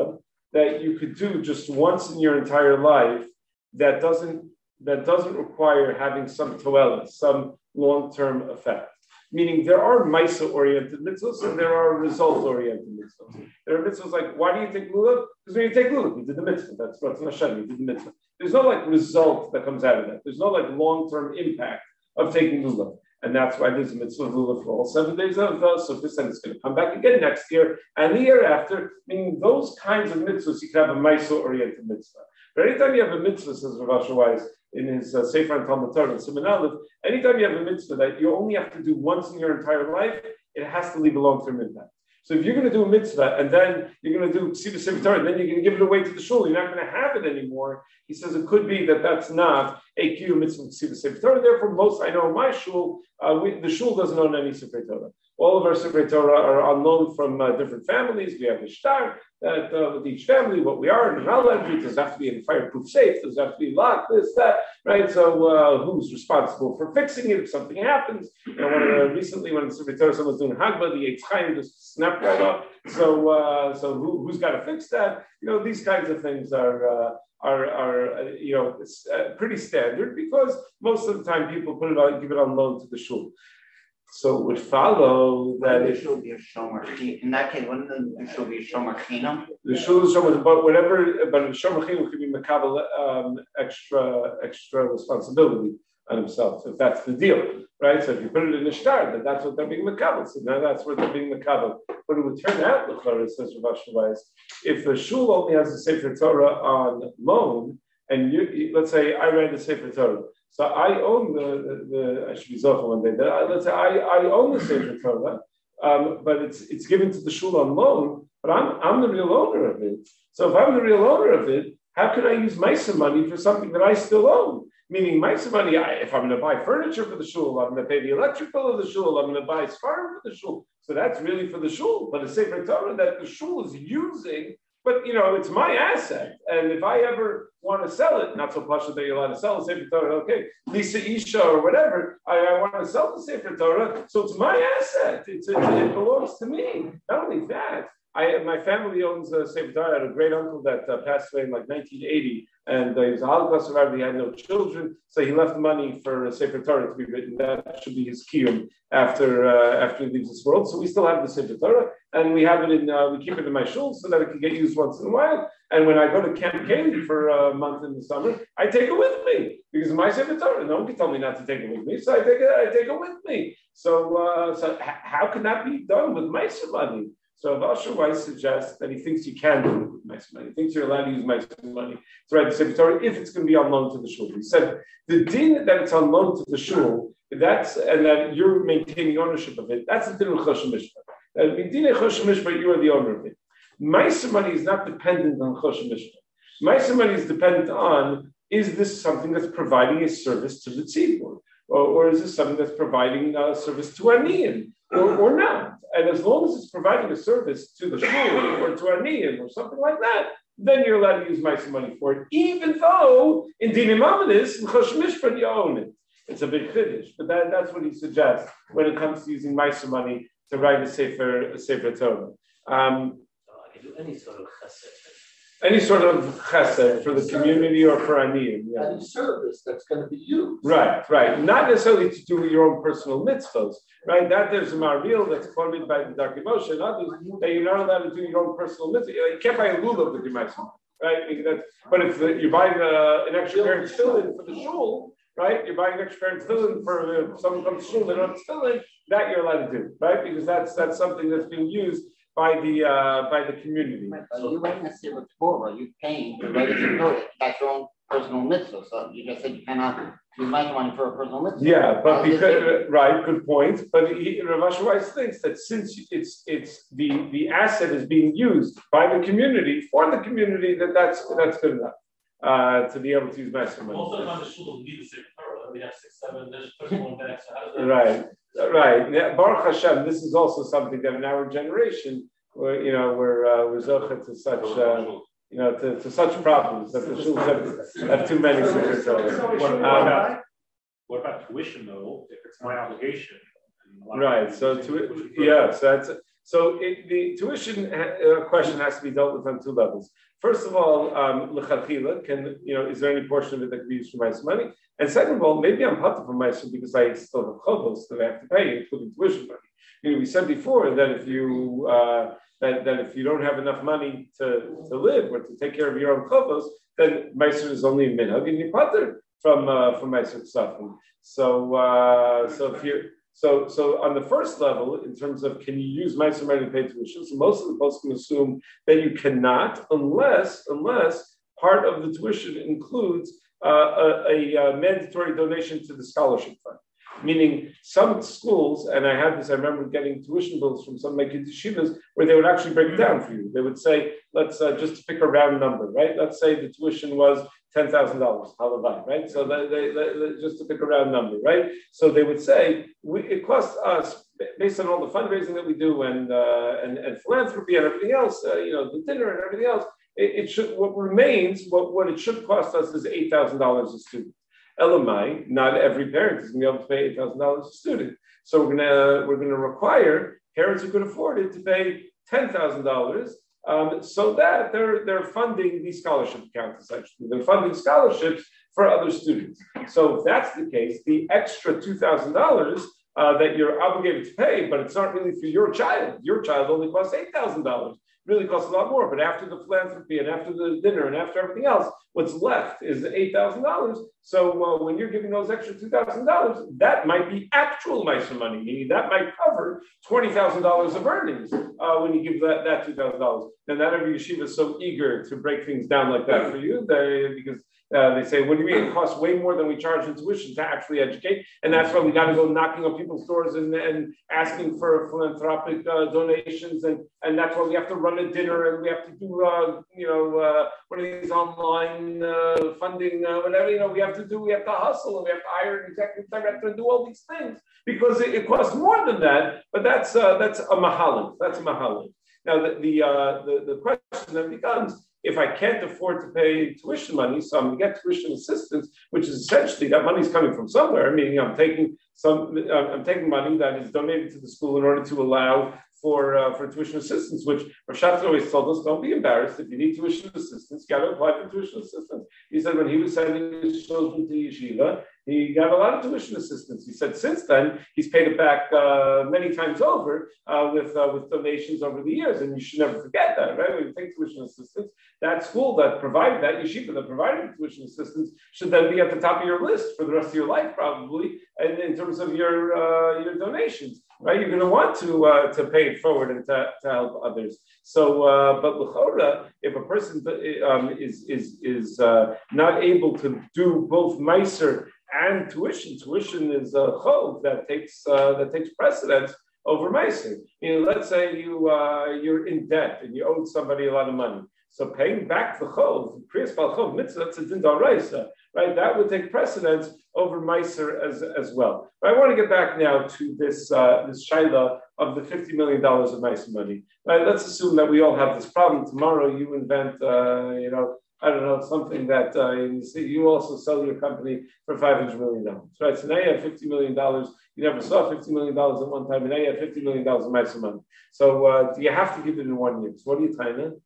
that you could do just once in your entire life that doesn't that doesn't require having some toelet, some long-term effect. Meaning there are Maisa-oriented mitzvahs and there are result-oriented mitzvahs. There are mitzvahs like, why do you take lulav? Because when you take lulav, you did the mitzvah. That's Ratzon Hashem, you did the mitzvah. There's no like result that comes out of that. There's no like long-term impact of taking lulav. And that's why there's a mitzvah of lulav for all seven days of uh, so this and it's going to come back again next year and the year after. Meaning those kinds of mitzvahs, you can have a Maisa-oriented mitzvah. But anytime you have a mitzvah, says Rav Asher Weiss in his uh, Sefer and Talmud Torah and Siman Aleph, anytime you have a mitzvah that you only have to do once in your entire life, it has to leave a long-term impact. So if you're going to do a mitzvah and then you're going to do Ksiva Sefer Torah, and then you're going to give it away to the shul, you're not going to have it anymore. He says it could be that that's not a Q mitzvah Ksiva Sefer Torah. Therefore, most I know in my shul, uh, we, the shul doesn't own any Sefer Torah. All of our Sefer Torah are on loan from uh, different families. We have a shtar that uh, with each family, what we are, and not allowed to do. Does have to be in a fireproof safe. Does have to be locked. This, that, right? So uh, who's responsible for fixing it if something happens? You know, when, uh, recently, when Sefer Torah someone was doing Hagba, the Eitz Chaim just snapped right off. So, uh, so who, who's got to fix that? You know, these kinds of things are. Uh, Are, are uh, you know uh, pretty standard because most of the time people put it on, give it on loan to the shul. So it would follow that it should be a shomer. In that case, wouldn't the shul be a shomer chinam? The shul is shomer, but whatever, but a shomer chinam could be makabel um, extra extra responsibility on himself if that's the deal, right? So if you put it in a shtar, then that's what they're being makabel. So now that's what they're being makabel. But it would turn out, l'chara, says Rav Asher Weiss, if the shul only has a Sefer Torah on loan, and you, let's say I read the Sefer Torah, so I own the, the, the I should be zochel one day, but I, let's say I, I own the Sefer Torah, um, but it's it's given to the shul on loan, but I'm I'm the real owner of it. So if I'm the real owner of it, how can I use Maisa money for something that I still own? Meaning, Maisa money, I, if I'm going to buy furniture for the shul, I'm going to pay the electric bill of the shul, I'm going to buy sparring for the shul. So that's really for the shul. But a Sefer Torah that the shul is using, but you know, it's my asset. And if I ever want to sell it, not so plush that you're allowed to sell a Sefer Torah, okay, Lisa Isha or whatever, I, I want to sell the Sefer Torah, so it's my asset. It's, it, it belongs to me. Not only that, I, my family owns a Sefer Torah. I had a great uncle that uh, passed away in like nineteen eighty, and uh, he was a Holocaust survivor. He had no children, so he left money for a Sefer Torah to be written. That should be his kiyum after uh, after he leaves this world. So we still have the Sefer Torah, and we have it in uh, we keep it in my shul so that it can get used once in a while. And when I go to Camp Kennedy for a month in the summer, I take it with me because my Sefer Torah. No one can tell me not to take it with me, so I take it. I take it with me. So, uh, so h- how can that be done with my money? So Rav Asher Weiss suggests that he thinks you can do it with Maisa money. He thinks you're allowed to use Maisa money to write the Sefer Torah if it's going to be on loan to the shul. He said the din that it's on loan to the shul, that's and that you're maintaining ownership of it. That's the din of Choshen Mishpah. That in din of Choshen Mishpah, you are the owner of it. Maisa money is not dependent on Choshen Mishpah. Maisa money is dependent on, is this something that's providing a service to the tzibur, or, or is this something that's providing a service to aniyim? Or, or not. And as long as it's providing a service to the shul or to aniyim or something like that, then you're allowed to use Maisa money for it, even though in Dinim Amadis, in Choshen Mishpah, you own it. It's a big finish, but that, that's what he suggests when it comes to using Maisa money to write a Sefer, a Sefer Torah. Um, so I can do any sort of chesed. Any sort of chesed for the community or for aniyim. Yeah. Any service that's going to be used. Right, right. Not necessarily to do with your own personal mitzvahs, right? That there's a marbil that's quoted by the Darkei Moshe and others that you're not allowed to do your own personal mitzvah. You can't buy a lulav with your mitzvah, right? That's, but if you're buying uh, an extra pair of tefillin for the shul, right? You're buying an extra pair of tefillin for uh, someone comes to shul, they don't have tefillin, that you're allowed to do, right? Because that's that's something that's being used by the uh, by the community. Right, so you're writing a Sefer Torah, you're paying to write a Sefer Torah. That's your own personal mitzvah. So you just said you cannot use my money for a personal mitzvah. Yeah, but because right, good point. But he, Rav Asher Weiss thinks that since it's it's the, the asset is being used by the community for the community, that that's that's good enough uh, to be able to use master money. Most of the time, the shul will need the Sefer Torah. We have six, seven, there's thirty-one bags. So how does that Right. Right. Yeah, Baruch Hashem, this is also something that in our generation, where you know, we're uh, we're zocheh to such uh, you know to, to such problems that the shuls have, have too many secrets. What, what, about, what about tuition though? If it's my obligation. Right. So to yeah, so that's so it, the tuition uh, question has to be dealt with on two levels. first of all, um, lechatchila, can, you know, is there any portion of it that can be used for Meiser money? And second of all, maybe I'm patur from Meiser because I still have chovos that I have to pay, including tuition money. You know, we said before that if you uh, that, that if you don't have enough money to, to live or to take care of your own chovos, then Meiser is only a minhag and you're patur from uh, from Meiser Ksafim. So uh, so if you so so on the first level, in terms of can you use Meiser money to pay tuition? So most of the folks can assume that you cannot unless unless part of the tuition includes uh, a, a, a mandatory donation to the scholarship fund. Meaning some schools, and I had this, I remember getting tuition bills from some of my kids' yeshivas where they would actually break it down for you. They would say, let's uh, just to pick a round number, right? Let's say the tuition was ten thousand dollars, halavai, right? So they, they, they, just to pick a round number, right? So they would say, we, it costs us, based on all the fundraising that we do and uh, and, and philanthropy and everything else, uh, you know, the dinner and everything else, it, it should, what remains, what, what it should cost us is eight thousand dollars a student. Elamai, not every parent is going to be able to pay eight thousand dollars a student. So we're going to we're going to require parents who could afford it to pay ten thousand dollars, um, so that they're they're funding these scholarship accounts essentially. They're funding scholarships for other students. So if that's the case, the extra two thousand dollars uh, that you're obligated to pay, but it's not really for your child. Your child only costs eight thousand dollars. Really costs a lot more, but after the philanthropy and after the dinner and after everything else, what's left is eight thousand dollars. So uh, when you're giving those extra two thousand dollars, that might be actual Meiser money, meaning that might cover twenty thousand dollars of earnings uh, when you give that, that two thousand dollars. And not every yeshiva is so eager to break things down like that for you, they, because Uh, they say, what do you mean? It costs way more than we charge in tuition to actually educate. And that's why we got to go knocking on people's doors and, and asking for philanthropic uh, donations. And, and that's why we have to run a dinner and we have to do, uh, you know, uh, one of these online uh, funding, uh, whatever, you know, we have to do, we have to hustle and we have to hire an executive director and do all these things because it, it costs more than that. But that's uh, that's a mahalim. That's a mahalim. Now, the, the, uh, the, the question then becomes, if I can't afford to pay tuition money, so I'm going to get tuition assistance, which is essentially that money is coming from somewhere. Meaning, I'm taking some, uh, I'm taking money that is donated to the school in order to allow for uh, for tuition assistance. Which Rav Shatz always told us: don't be embarrassed if you need tuition assistance. You got to apply for tuition assistance. He said when he was sending his children to yeshiva, he got a lot of tuition assistance. He said since then he's paid it back uh, many times over uh, with uh, with donations over the years, and you should never forget that, right? When you take tuition assistance, that school that provided that yeshiva that provided tuition assistance should then be at the top of your list for the rest of your life, probably, and in terms of your uh, your donations, right? You're going to want to uh, to pay it forward and to, to help others. So, uh, but l'chora, if a person um, is is is uh, not able to do both Meiser and tuition, tuition is a chov that takes uh, that takes precedence over Meiser. You know, let's say you uh, you're in debt and you owed somebody a lot of money. So paying back the chov, kriyas bal chov mitzvah, that's a din d'oraisa, right? That would take precedence over Meiser as, as well. But I want to get back now to this uh, this shaila of the fifty million dollars of Meiser money. Right? Let's assume that we all have this problem. Tomorrow you invent, uh, you know, I don't know, something that uh, you see, you also sell your company for five hundred million dollars, right? So now you have fifty million dollars. You never saw fifty million dollars at one time, and now you have fifty million dollars of Meiser money. So uh, do you have to give it in one year? So what are you tying in?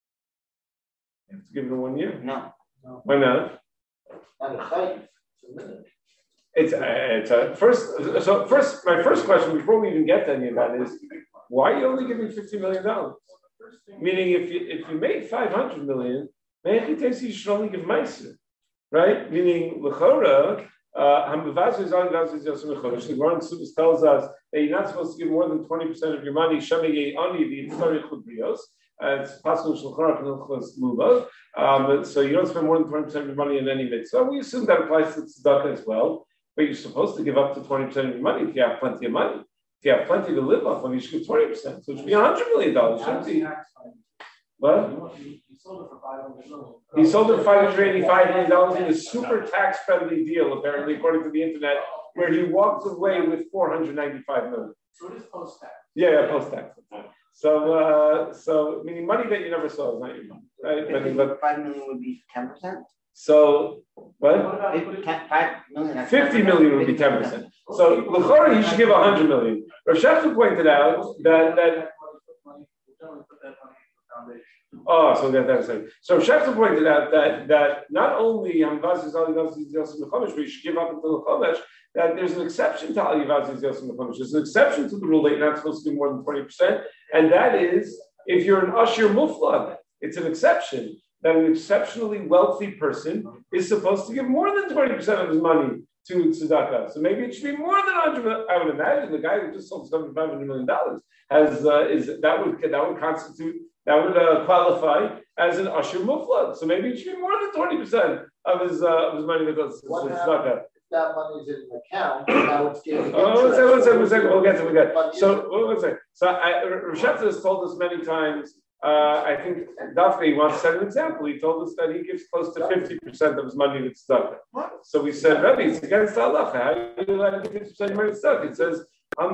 You have to give it in one year? No. No. Why not? Not a chayv. It's a minute. It's a, it's a first. So first, my first question before we even get to any of that is, why are you only giving fifty million dollars? Meaning, if you if you made five hundred million, maybe you should only give Meiser, right? Meaning, l'chora, Hamavazu is on Gazu is Yosem Chodesh. The Gemara tells us that you're not supposed to give more than twenty percent of your money. Shemei Ani the Tzarich Chudrios. It's possible Shulchan Aruch Lulav. Um, so you don't spend more than twenty percent of your money in any mitzvah. So we assume that applies to tzedakah as well. But you're supposed to give up to twenty percent of your money if you have plenty of money. If you have plenty to live off of, you should give twenty percent. So it should be one hundred million dollars. Shouldn't be. What? He sold it for five hundred million. He sold it for five hundred eighty-five million dollars in a super tax-friendly deal, apparently, according to the internet, where he walked away with four hundred ninety-five million. So it is post-tax. Yeah, yeah, post-tax. So, uh, so meaning money that you never saw is not your money, right? I mean, but five million would be ten percent. So, what? Five million. Fifty million would be ten percent. So, l'chora, he should give a hundred million. Rav Sheffer pointed out that that. Oh, so that, that's it. So Shefter pointed out that that not only Hamvazis Ali Vazis Yosef Mechomesh, we should give up until the Chomesh, that there's an exception to Ali Vazis Yosef Mechomesh. There's an exception to the rule that you're not supposed to do more than twenty percent, and that is if you're an Ashir Muflag. It's an exception that an exceptionally wealthy person is supposed to give more than twenty percent of his money to tzedakah. So maybe it should be more than one hundred. I would imagine the guy who just sold seventy-five hundred million dollars has uh, is that would that would constitute that would uh, qualify as an Ashur Muflag. So maybe it should be more than twenty percent of his uh, of his money that goes to tzedakah. That money is in an account, now it's getting Oh, one second, one second, one second. We'll get to we get. So, one second. So, Rashad has told us many times. Uh, I think Daphne wants to set an example. He told us that he gives close to fifty percent of his money to tzedakah. So we said, Rebbe, it's against halacha. How do you let him give fifty percent of your money to tzedakah? It says,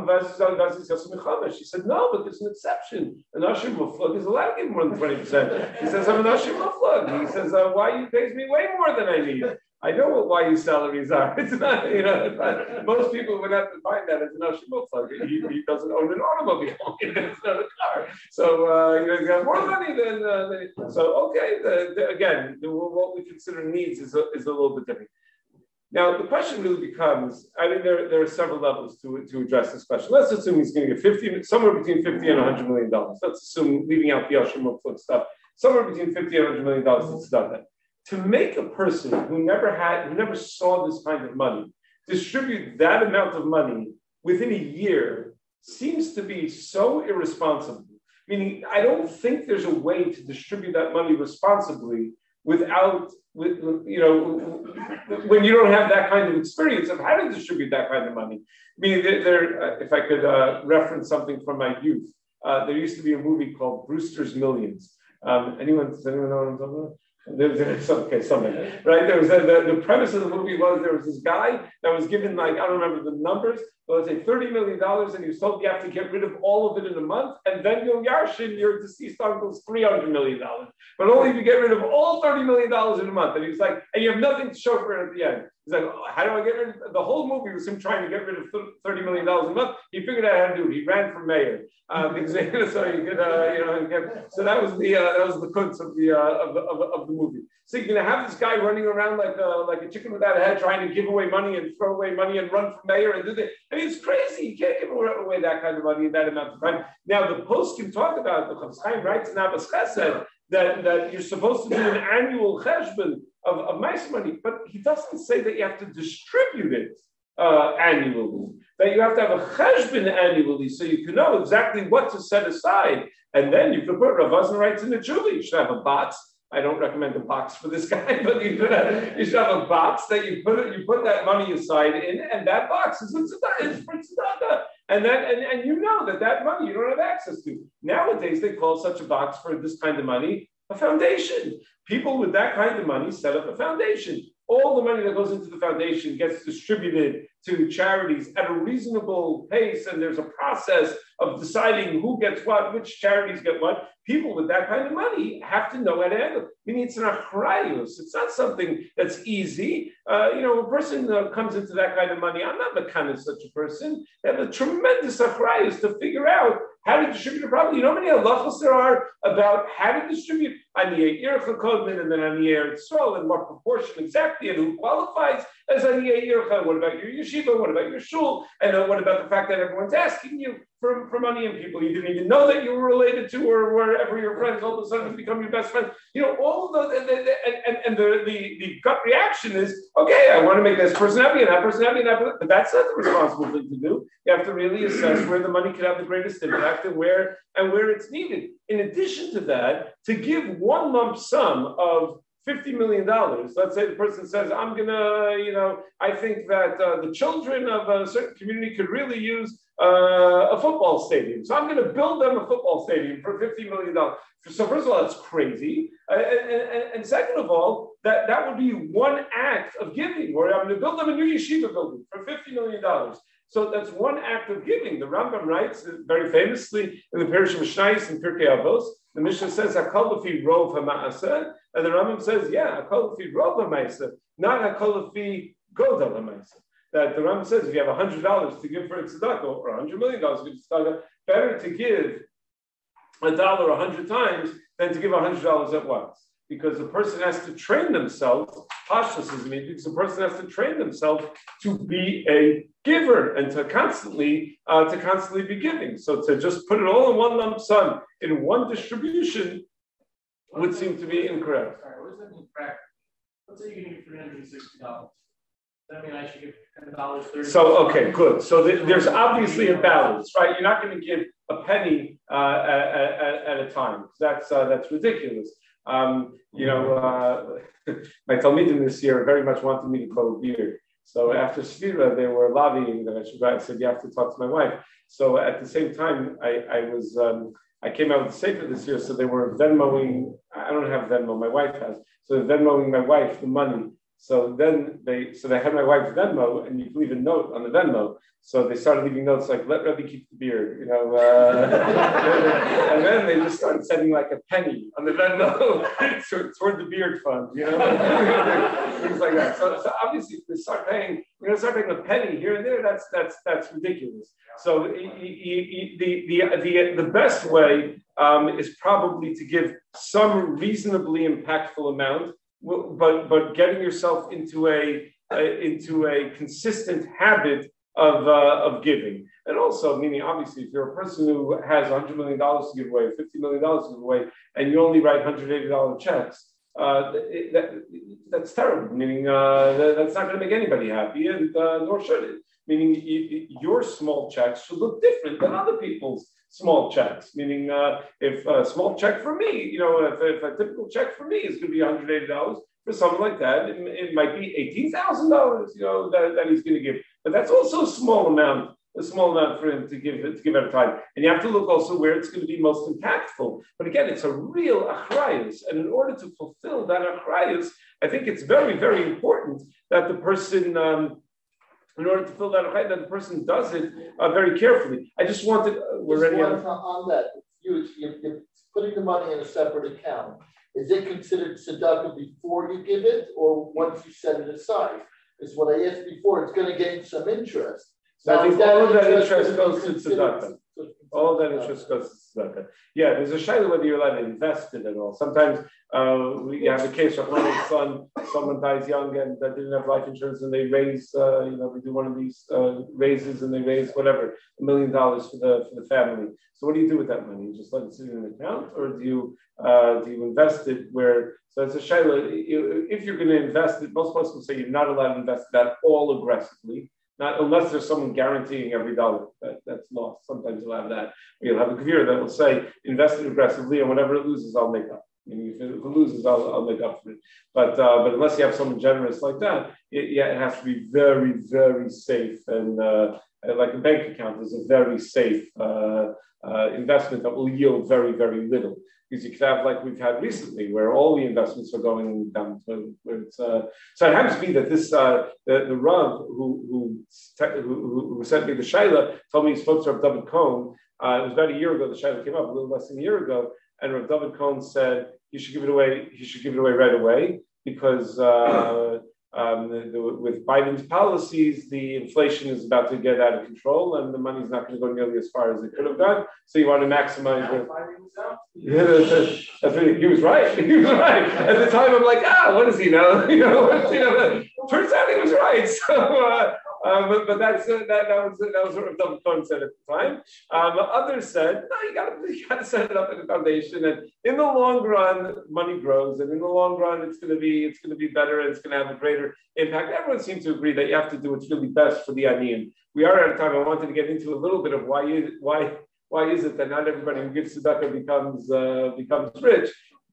she said, no, but there's an exception. An Ashur Muflag is allowed to give more than twenty percent. He says, I'm an Ashur Muflag. He says, uh, why you pays me way more than I need? I know what why your salaries are. It's not, you know, it's not, most people would have to find that as an Ashur Muflag. He, he doesn't own an automobile. It's not a car. So, uh, you know, he's got more money than, uh, than so, okay, the, the, again, the, what we consider needs is a, is a little bit different. Now, the question really becomes, I mean, there, there are several levels to, to address this question. Let's assume he's going to get fifty, somewhere between fifty and one hundred million dollars. Let's assume, leaving out the Ashur Muflag stuff, somewhere between fifty and one hundred million dollars that's done that. To make a person who never had, who never saw this kind of money, distribute that amount of money within a year seems to be so irresponsible. Meaning, I don't think there's a way to distribute that money responsibly without, with, you know, when you don't have that kind of experience of how to distribute that kind of money. Meaning, there, there if I could uh, reference something from my youth, uh, there used to be a movie called Brewster's Millions. Um, anyone, does anyone know what I'm talking about? There, there's okay, something, right? There was a, the, the premise of the movie was there was this guy that was given, like, I don't remember the numbers, but let's say thirty million dollars, and he was told you have to get rid of all of it in a month, and then you'll yarshin your deceased uncle's three hundred million dollars. But only if you get rid of all thirty million dollars in a month. And he was like, and you have nothing to show for it at the end. He's like, oh, how do I get rid of the whole movie was him trying to get rid of thirty million dollars a month. He figured out how to do it. He ran for mayor. Um, because, so you could, uh, you know, get, so that was the uh, that was the kunz of the uh, of the of, of the movie. So you're gonna have this guy running around like a, like a chicken without a head, trying to give away money and throw away money and run for mayor and do that. I mean, it's crazy. You can't give away that kind of money in that amount of time. Now the post can talk about the Chofetz Chaim writes in Abbas Chesed that that you're supposed to do an annual cheshbon of of mice money, but he doesn't say that you have to distribute it uh, annually. That you have to have a cheshbon annually, so you can know exactly what to set aside, and then you can put Rav Wosner writes in the Tshuva. You should have a box. I don't recommend a box for this guy, but you should have, you should have a box that you put it, you put that money aside in, and that box is, is for tzedakah. And then, and, and you know that that money you don't have access to. Nowadays, they call such a box for this kind of money a foundation. People with that kind of money set up a foundation. All the money that goes into the foundation gets distributed to charities at a reasonable pace, and there's a process of deciding who gets what, which charities get what. People with that kind of money have to know how to handle it. Meaning it's an achrayus. It's not something that's easy. Uh, you know, a person uh, comes into that kind of money. I'm not mekanis such a person. They have a tremendous achrayus to figure out how to distribute it properly. You know how many halachos there are about how to distribute Aniyei Ircha Kodman and then Aniyei Eretz, and what proportion exactly, and who qualifies as Aniyei Ircha. What about your yeshiva? What about your shul? And uh, what about the fact that everyone's asking you for, for money and people you didn't even know that you were related to, or wherever your friends all of a sudden become your best friends? You know, all of the, the, the and, and, and the, the, the gut reaction is, okay, I want to make this person happy and that person happy and that person, but that's not the responsible thing to do. You have to really assess where the money can have the greatest impact and where and where it's needed. In addition to that, to give one lump sum of fifty million dollars, let's say the person says, I'm gonna, you know, I think that uh, the children of a certain community could really use uh, a football stadium. So I'm gonna build them a football stadium for fifty million dollars. So first of all, that's crazy. Uh, and, and, and second of all, that, that would be one act of giving, where I'm gonna build them a new yeshiva building for fifty million dollars. So that's one act of giving. The Rambam writes very famously in the Parish of Mishnayos and Pirkei Avos, the Mishnah says, Hakol lefi rov ha'ma'aseh, and the Rambam says, yeah, Hakol lefi rov ha'ma'aseh, not Hakol lefi godel ha'ma'aseh. That the Rambam says, if you have one hundred dollars to give for a tzedakah, or one hundred million dollars to give for tzedakah, better to give a dollar a hundred times than to give one hundred dollars at once. Because the person has to train themselves, pashtus is me, because the person has to train themselves to be a giver and to constantly uh, to constantly be giving. So to just put it all in one lump sum in one distribution would seem to be incorrect. All right, what does that mean practically? Let's say you're going to give three hundred sixty dollars. Does that mean I should give ten dollars, thirty dollars? So, okay, good. So th- there's obviously a balance, right? You're not going to give a penny uh, at, at, at a time. That's uh, that's ridiculous. Um, you know, uh, my Talmidim this year very much wanted me to grow a beard. So after Sfira, they were lobbying that I should go. I said, you have to talk to my wife. So at the same time, I, I was, um, I came out with the Sefer this year. So they were Venmoing, I don't have Venmo, my wife has. So they're Venmoing my wife the money. So then they, so they had my wife's Venmo, and you can leave a note on the Venmo. So they started leaving notes like, let Rebbe keep the beard, you know. Uh, and then they just started sending like a penny on the Venmo toward the beard fund, you know, things like that. So, so obviously, if they start paying, we're going to start paying a penny here and there. That's that's that's ridiculous. So he, he, he, the the the the best way um, is probably to give some reasonably impactful amount. But but getting yourself into a uh, into a consistent habit of uh, of giving, and also meaning obviously if you're a person who has one hundred million dollars to give away, fifty million dollars to give away, and you only write one hundred eighty dollars checks, uh, it, that, that's terrible. Meaning uh, that, that's not going to make anybody happy, and uh, nor should it. Meaning you, your small checks should look different than other people's small checks. Meaning uh, if a small check for me, you know, if, if a typical check for me is going to be one hundred eighty dollars, for something like that, it, it might be eighteen thousand dollars, you know, that, that he's going to give. But that's also a small amount, a small amount for him to give to give at a time. And you have to look also where it's going to be most impactful. But again, it's a real achrayus. And in order to fulfill that achrayus, I think it's very, very important that the person, um, in order to fill that achrayus, that the person does it uh, very carefully. I just wanted, uh, we're ready on, on that. You, you're, you're putting the money in a separate account. Is it considered tzedakah before you give it, or once you set it aside? Is what I asked before. It's going to gain some interest. So I think all of that interest goes to tzedakah. All of that uh, interest goes to tzedakah. Yeah, there's a shayla whether you're allowed to invest in it at all. Sometimes uh, we have a case of one son, someone dies young and uh, didn't have life insurance, and they raise, uh, you know, we do one of these uh, raises, and they raise whatever a million dollars for the for the family. So what do you do with that money? You just let it sit in an account, or do you uh, do you invest it where? So it's a shayla. If you're going to invest it, most folks will say you're not allowed to invest that all aggressively. Not unless there's someone guaranteeing every dollar that, that's lost. Sometimes you'll have that. You'll have a kavir that will say, invest it aggressively, and whatever it loses, I'll make up. I mean, if it, if it loses, I'll, I'll make up for it. But uh, but unless you have someone generous like that, it, yeah, it has to be very, very safe. And uh, like a bank account is a very safe uh, uh, investment that will yield very, very little. Because you could have, like we've had recently, where all the investments are going down. To, where it's, uh, so it happens to be that this uh, the the Rav who who, who who sent me the shayla told me he spoke to Rav David Cohen. Uh, it was about a year ago. The shayla came up a little less than a year ago, and Rav David Cohen said he should give it away. He should give it away right away because uh, um, the, the, with Biden's policies, the inflation is about to get out of control, and the money's not going to go nearly as far as it could have gone. So you want to maximize it. Yeah, that's, that's really, he was right. He was right. At the time, I'm like, ah, what does he know? You know, you know. Turns out he was right. So, uh, um, but, but that's uh, that. That was that was what Rav Cohen said at the time. Um, others said, no, you got to you got to set it up in a foundation, and in the long run, money grows, and in the long run, it's going to be it's going to be better, and it's going to have a greater impact. Everyone seems to agree that you have to do what's really best for the aniyim. We are out of time. I wanted to get into a little bit of why you why. Why is it that not everybody who gives tzedakah becomes uh, becomes rich?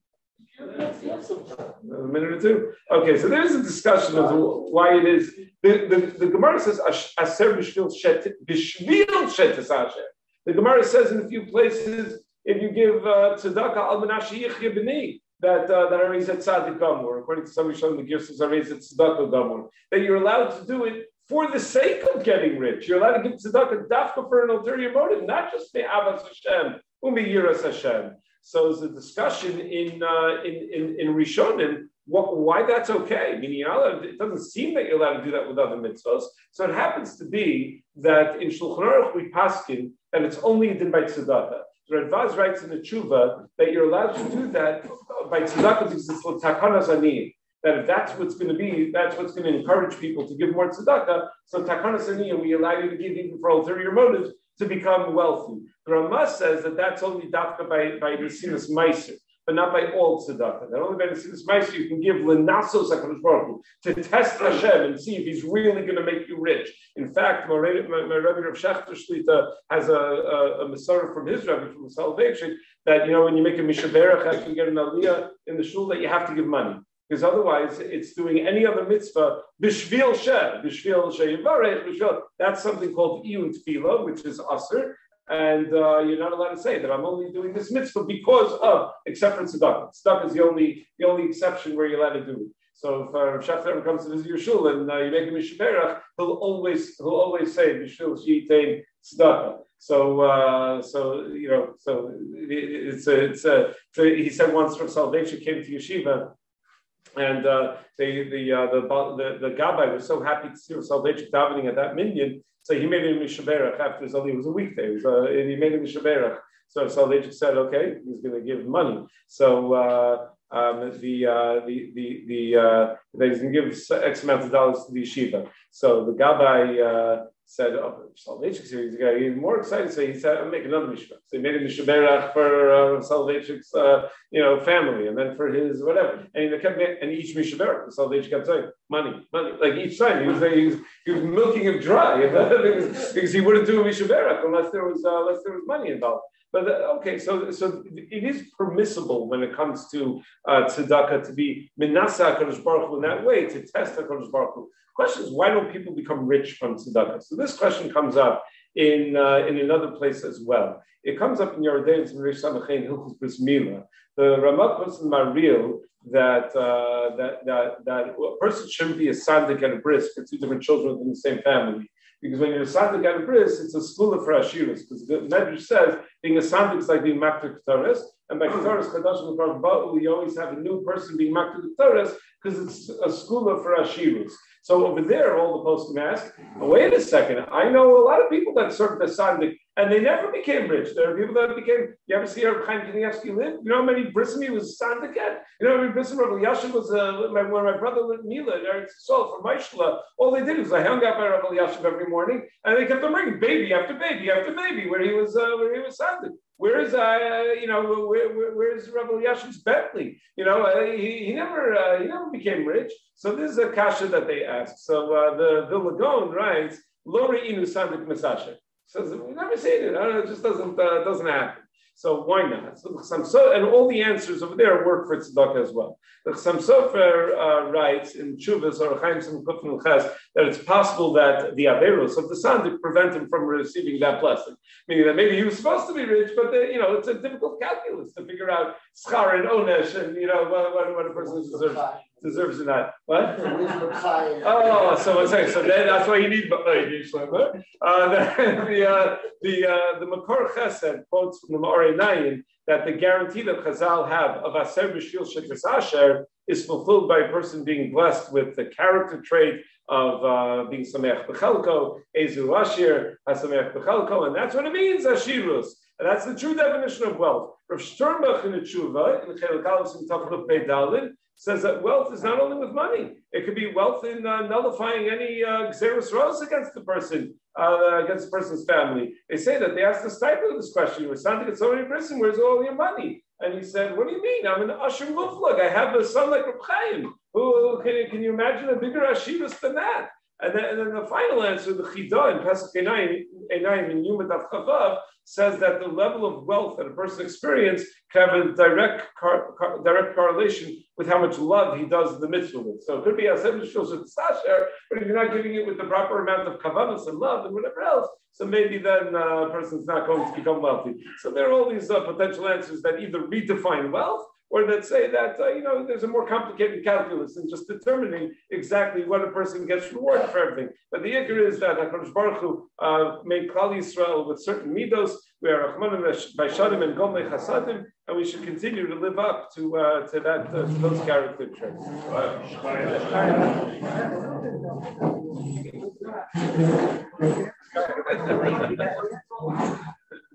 A minute or two. Okay, so there's a discussion of why it is. The, the, the Gemara says aser b'shvil shetes asher. The Gemara says in a few places, if you give uh, tzedakah al menashi yichya b'nei, that uh, that are raised at tzaddik gamur, according to some Rishonim, the Girsos are raised at tzedakah gamur, that you're allowed to do it for the sake of getting rich. You're allowed to give tzedakah dafka for an ulterior motive, not just the Abbas Hashem, umi yiras Hashem. So there's a discussion in uh, in, in in Rishonim what, why that's okay. Meaning, it doesn't seem that you're allowed to do that with other mitzvahs. So it happens to be that in Shulchan Aruch we paskin that it's only a din by tzedakah. The Radvaz writes in the Tshuva that you're allowed to do that by tzedakah because it's takanas aniyim. That if that's what's going to be, that's what's going to encourage people to give more tzedakah. So takanas aniyim, we allow you to give even for ulterior motives to become wealthy. The Ramah says that that's only dafka by by Nesilas Meiser, but not by all tzedakah. That only by Nesilas Meiser you can give lenasos HaKadosh Baruch Hu, to test Hashem and see if He's really going to make you rich. In fact, my, my, my Rebbe Rav Shachter Shlita has a, a, a Masorah from his Rebbe, from the Salvation, that, you know, when you make a Mishaberach, after you get an Aliyah in the shul, that you have to give money. Because otherwise, it's doing any other mitzvah, bishvil sheh, bishvil sheh yivarech, bishvil. That's something called iyun tefillah, which is aser, and uh, you're not allowed to say that I'm only doing this mitzvah because of, except for tzedakah. Tzedakah is the only the only exception where you're allowed to do it. So if uh, Rav Shachter comes to visit your shul and uh, you make a mishberach, he'll always he'll always say bishvil sheitein tzedakah. So uh, so you know so it, it's a, it's a, so he said once from Salvation came to yeshiva. And uh, they, the, uh, the the the Gabbai was so happy to see Salvation davening at that minyan, so he made him mishaberach after his It was a weekday, it was, uh, and he made him mishaberach. So Salvation said, okay, he's going to give money. So uh, um, the uh, the the the uh, he's going to give X amount of dollars to the yeshiva. So the Gabbai uh, said, oh, Salvation, he's even more excited. So he said, I'll make another mishpah. So he made a mishaberach for uh, Salvation's, uh, you know, family, and then for his whatever. And he kept and each mishaberach, Salvation kept saying, money, money. Like each time, he was he was, he was milking him dry because he wouldn't do a mishaberach unless there was uh, unless there was money involved. But uh, okay, so so it is permissible when it comes to uh, tzedakah to be minasa HaKadosh Baruch Hu in that way, to test HaKadosh Baruch Hu. Question is, why don't people become rich from tzedakah? So this question comes up in uh, in another place as well. It comes up in Yoreh in Rish Samachein Hilchos Bris Milah. The Ramah puts in Maril that uh, that that that a person shouldn't be a sandik and a bris for two different children within the same family. Because when you're a sandik and a bris, it's a skula for ashiras. Because the Medrash says being a sandik is like being makter k'taris, and by k'taris chadash l'parva'u, you always have a new person being makter k'taris because it's a skula for ashiras. So over there, all the poskim ask, oh, wait a second, I know a lot of people that served the sandik and they never became rich. There are people that became, you ever see Reb Chaim Kanievsky live? You know how many brisim he was sandik at? You know how many brisim Rav Elyashiv was, uh, my, when my brother lived in Mila, in Eretz Yisrael, from Maishla, all they did was I hung out by Rav Elyashiv every morning and they kept on bringing baby after baby after baby where he was, uh, where he was sandik. Where is, uh, you know, where, where, where is Rav Elyashiv's Bentley? You know, uh, he, he never uh, he never became rich. So this is a kasha that they ask. So uh, the Vilna Gaon writes, Lo re'inu sandik mesasher. Says we never seen it. I don't know, it just doesn't uh, doesn't happen. So why not? So the Chassam Sofer, and all the answers over there work for tzedakah as well. The Chassam Sofer uh, writes in Tshuvas or Chaim Sim Kufn Ches that it's possible that the averus of the sandik prevent him from receiving that blessing. Meaning that maybe he was supposed to be rich, but the, you know it's a difficult calculus to figure out schar and onesh and you know what, what, what a person deserves. Deserves or not? What? Oh, so one second. So then that's why you need uh, the the uh, the uh, the Makor Chesed quotes from the Ma'orei Nayin that the guarantee that Chazal have of Aser B'Shvil Shekas Asher is fulfilled by a person being blessed with the character trait of uh, being Sameach B'Chalko, Ezu Ashir, HaSameach B'Chalko, and that's what it means, Ashirus. And that's the true definition of wealth. Rav Sternbach in the Tshuva, in the Chelek Aleph in Tafel Pei Daled, says that wealth is not only with money. It could be wealth in uh, nullifying any xeris uh, ros against the person, uh, against the person's family. They say that they asked the stipend this question. You were standing at so many person, where's all your money? And he said, what do you mean? I'm an Asher Muflag. I have a son like Reb Chaim. Who, can, can you imagine a bigger Ashirus than that? And then, and then the final answer, the Chidah in Pesach Einayim in Yuma Daf Chavav, says that the level of wealth that a person experiences can have a direct car, car, direct correlation with how much love he does the mitzvah with. So it could be a seven shul sasher, but if you're not giving it with the proper amount of kavanas and love and whatever else, so maybe then uh, a person's not going to become wealthy. So there are all these uh, potential answers that either redefine wealth or that say that, uh, you know, there's a more complicated calculus than just determining exactly what a person gets rewarded for everything. But the ikar is that HaKadosh Baruch Hu uh, made Klal Yisrael with certain midos, we are Rachmanim Baishadim and Gomei Chasadim, and we should continue to live up to uh, to that uh, to those character traits.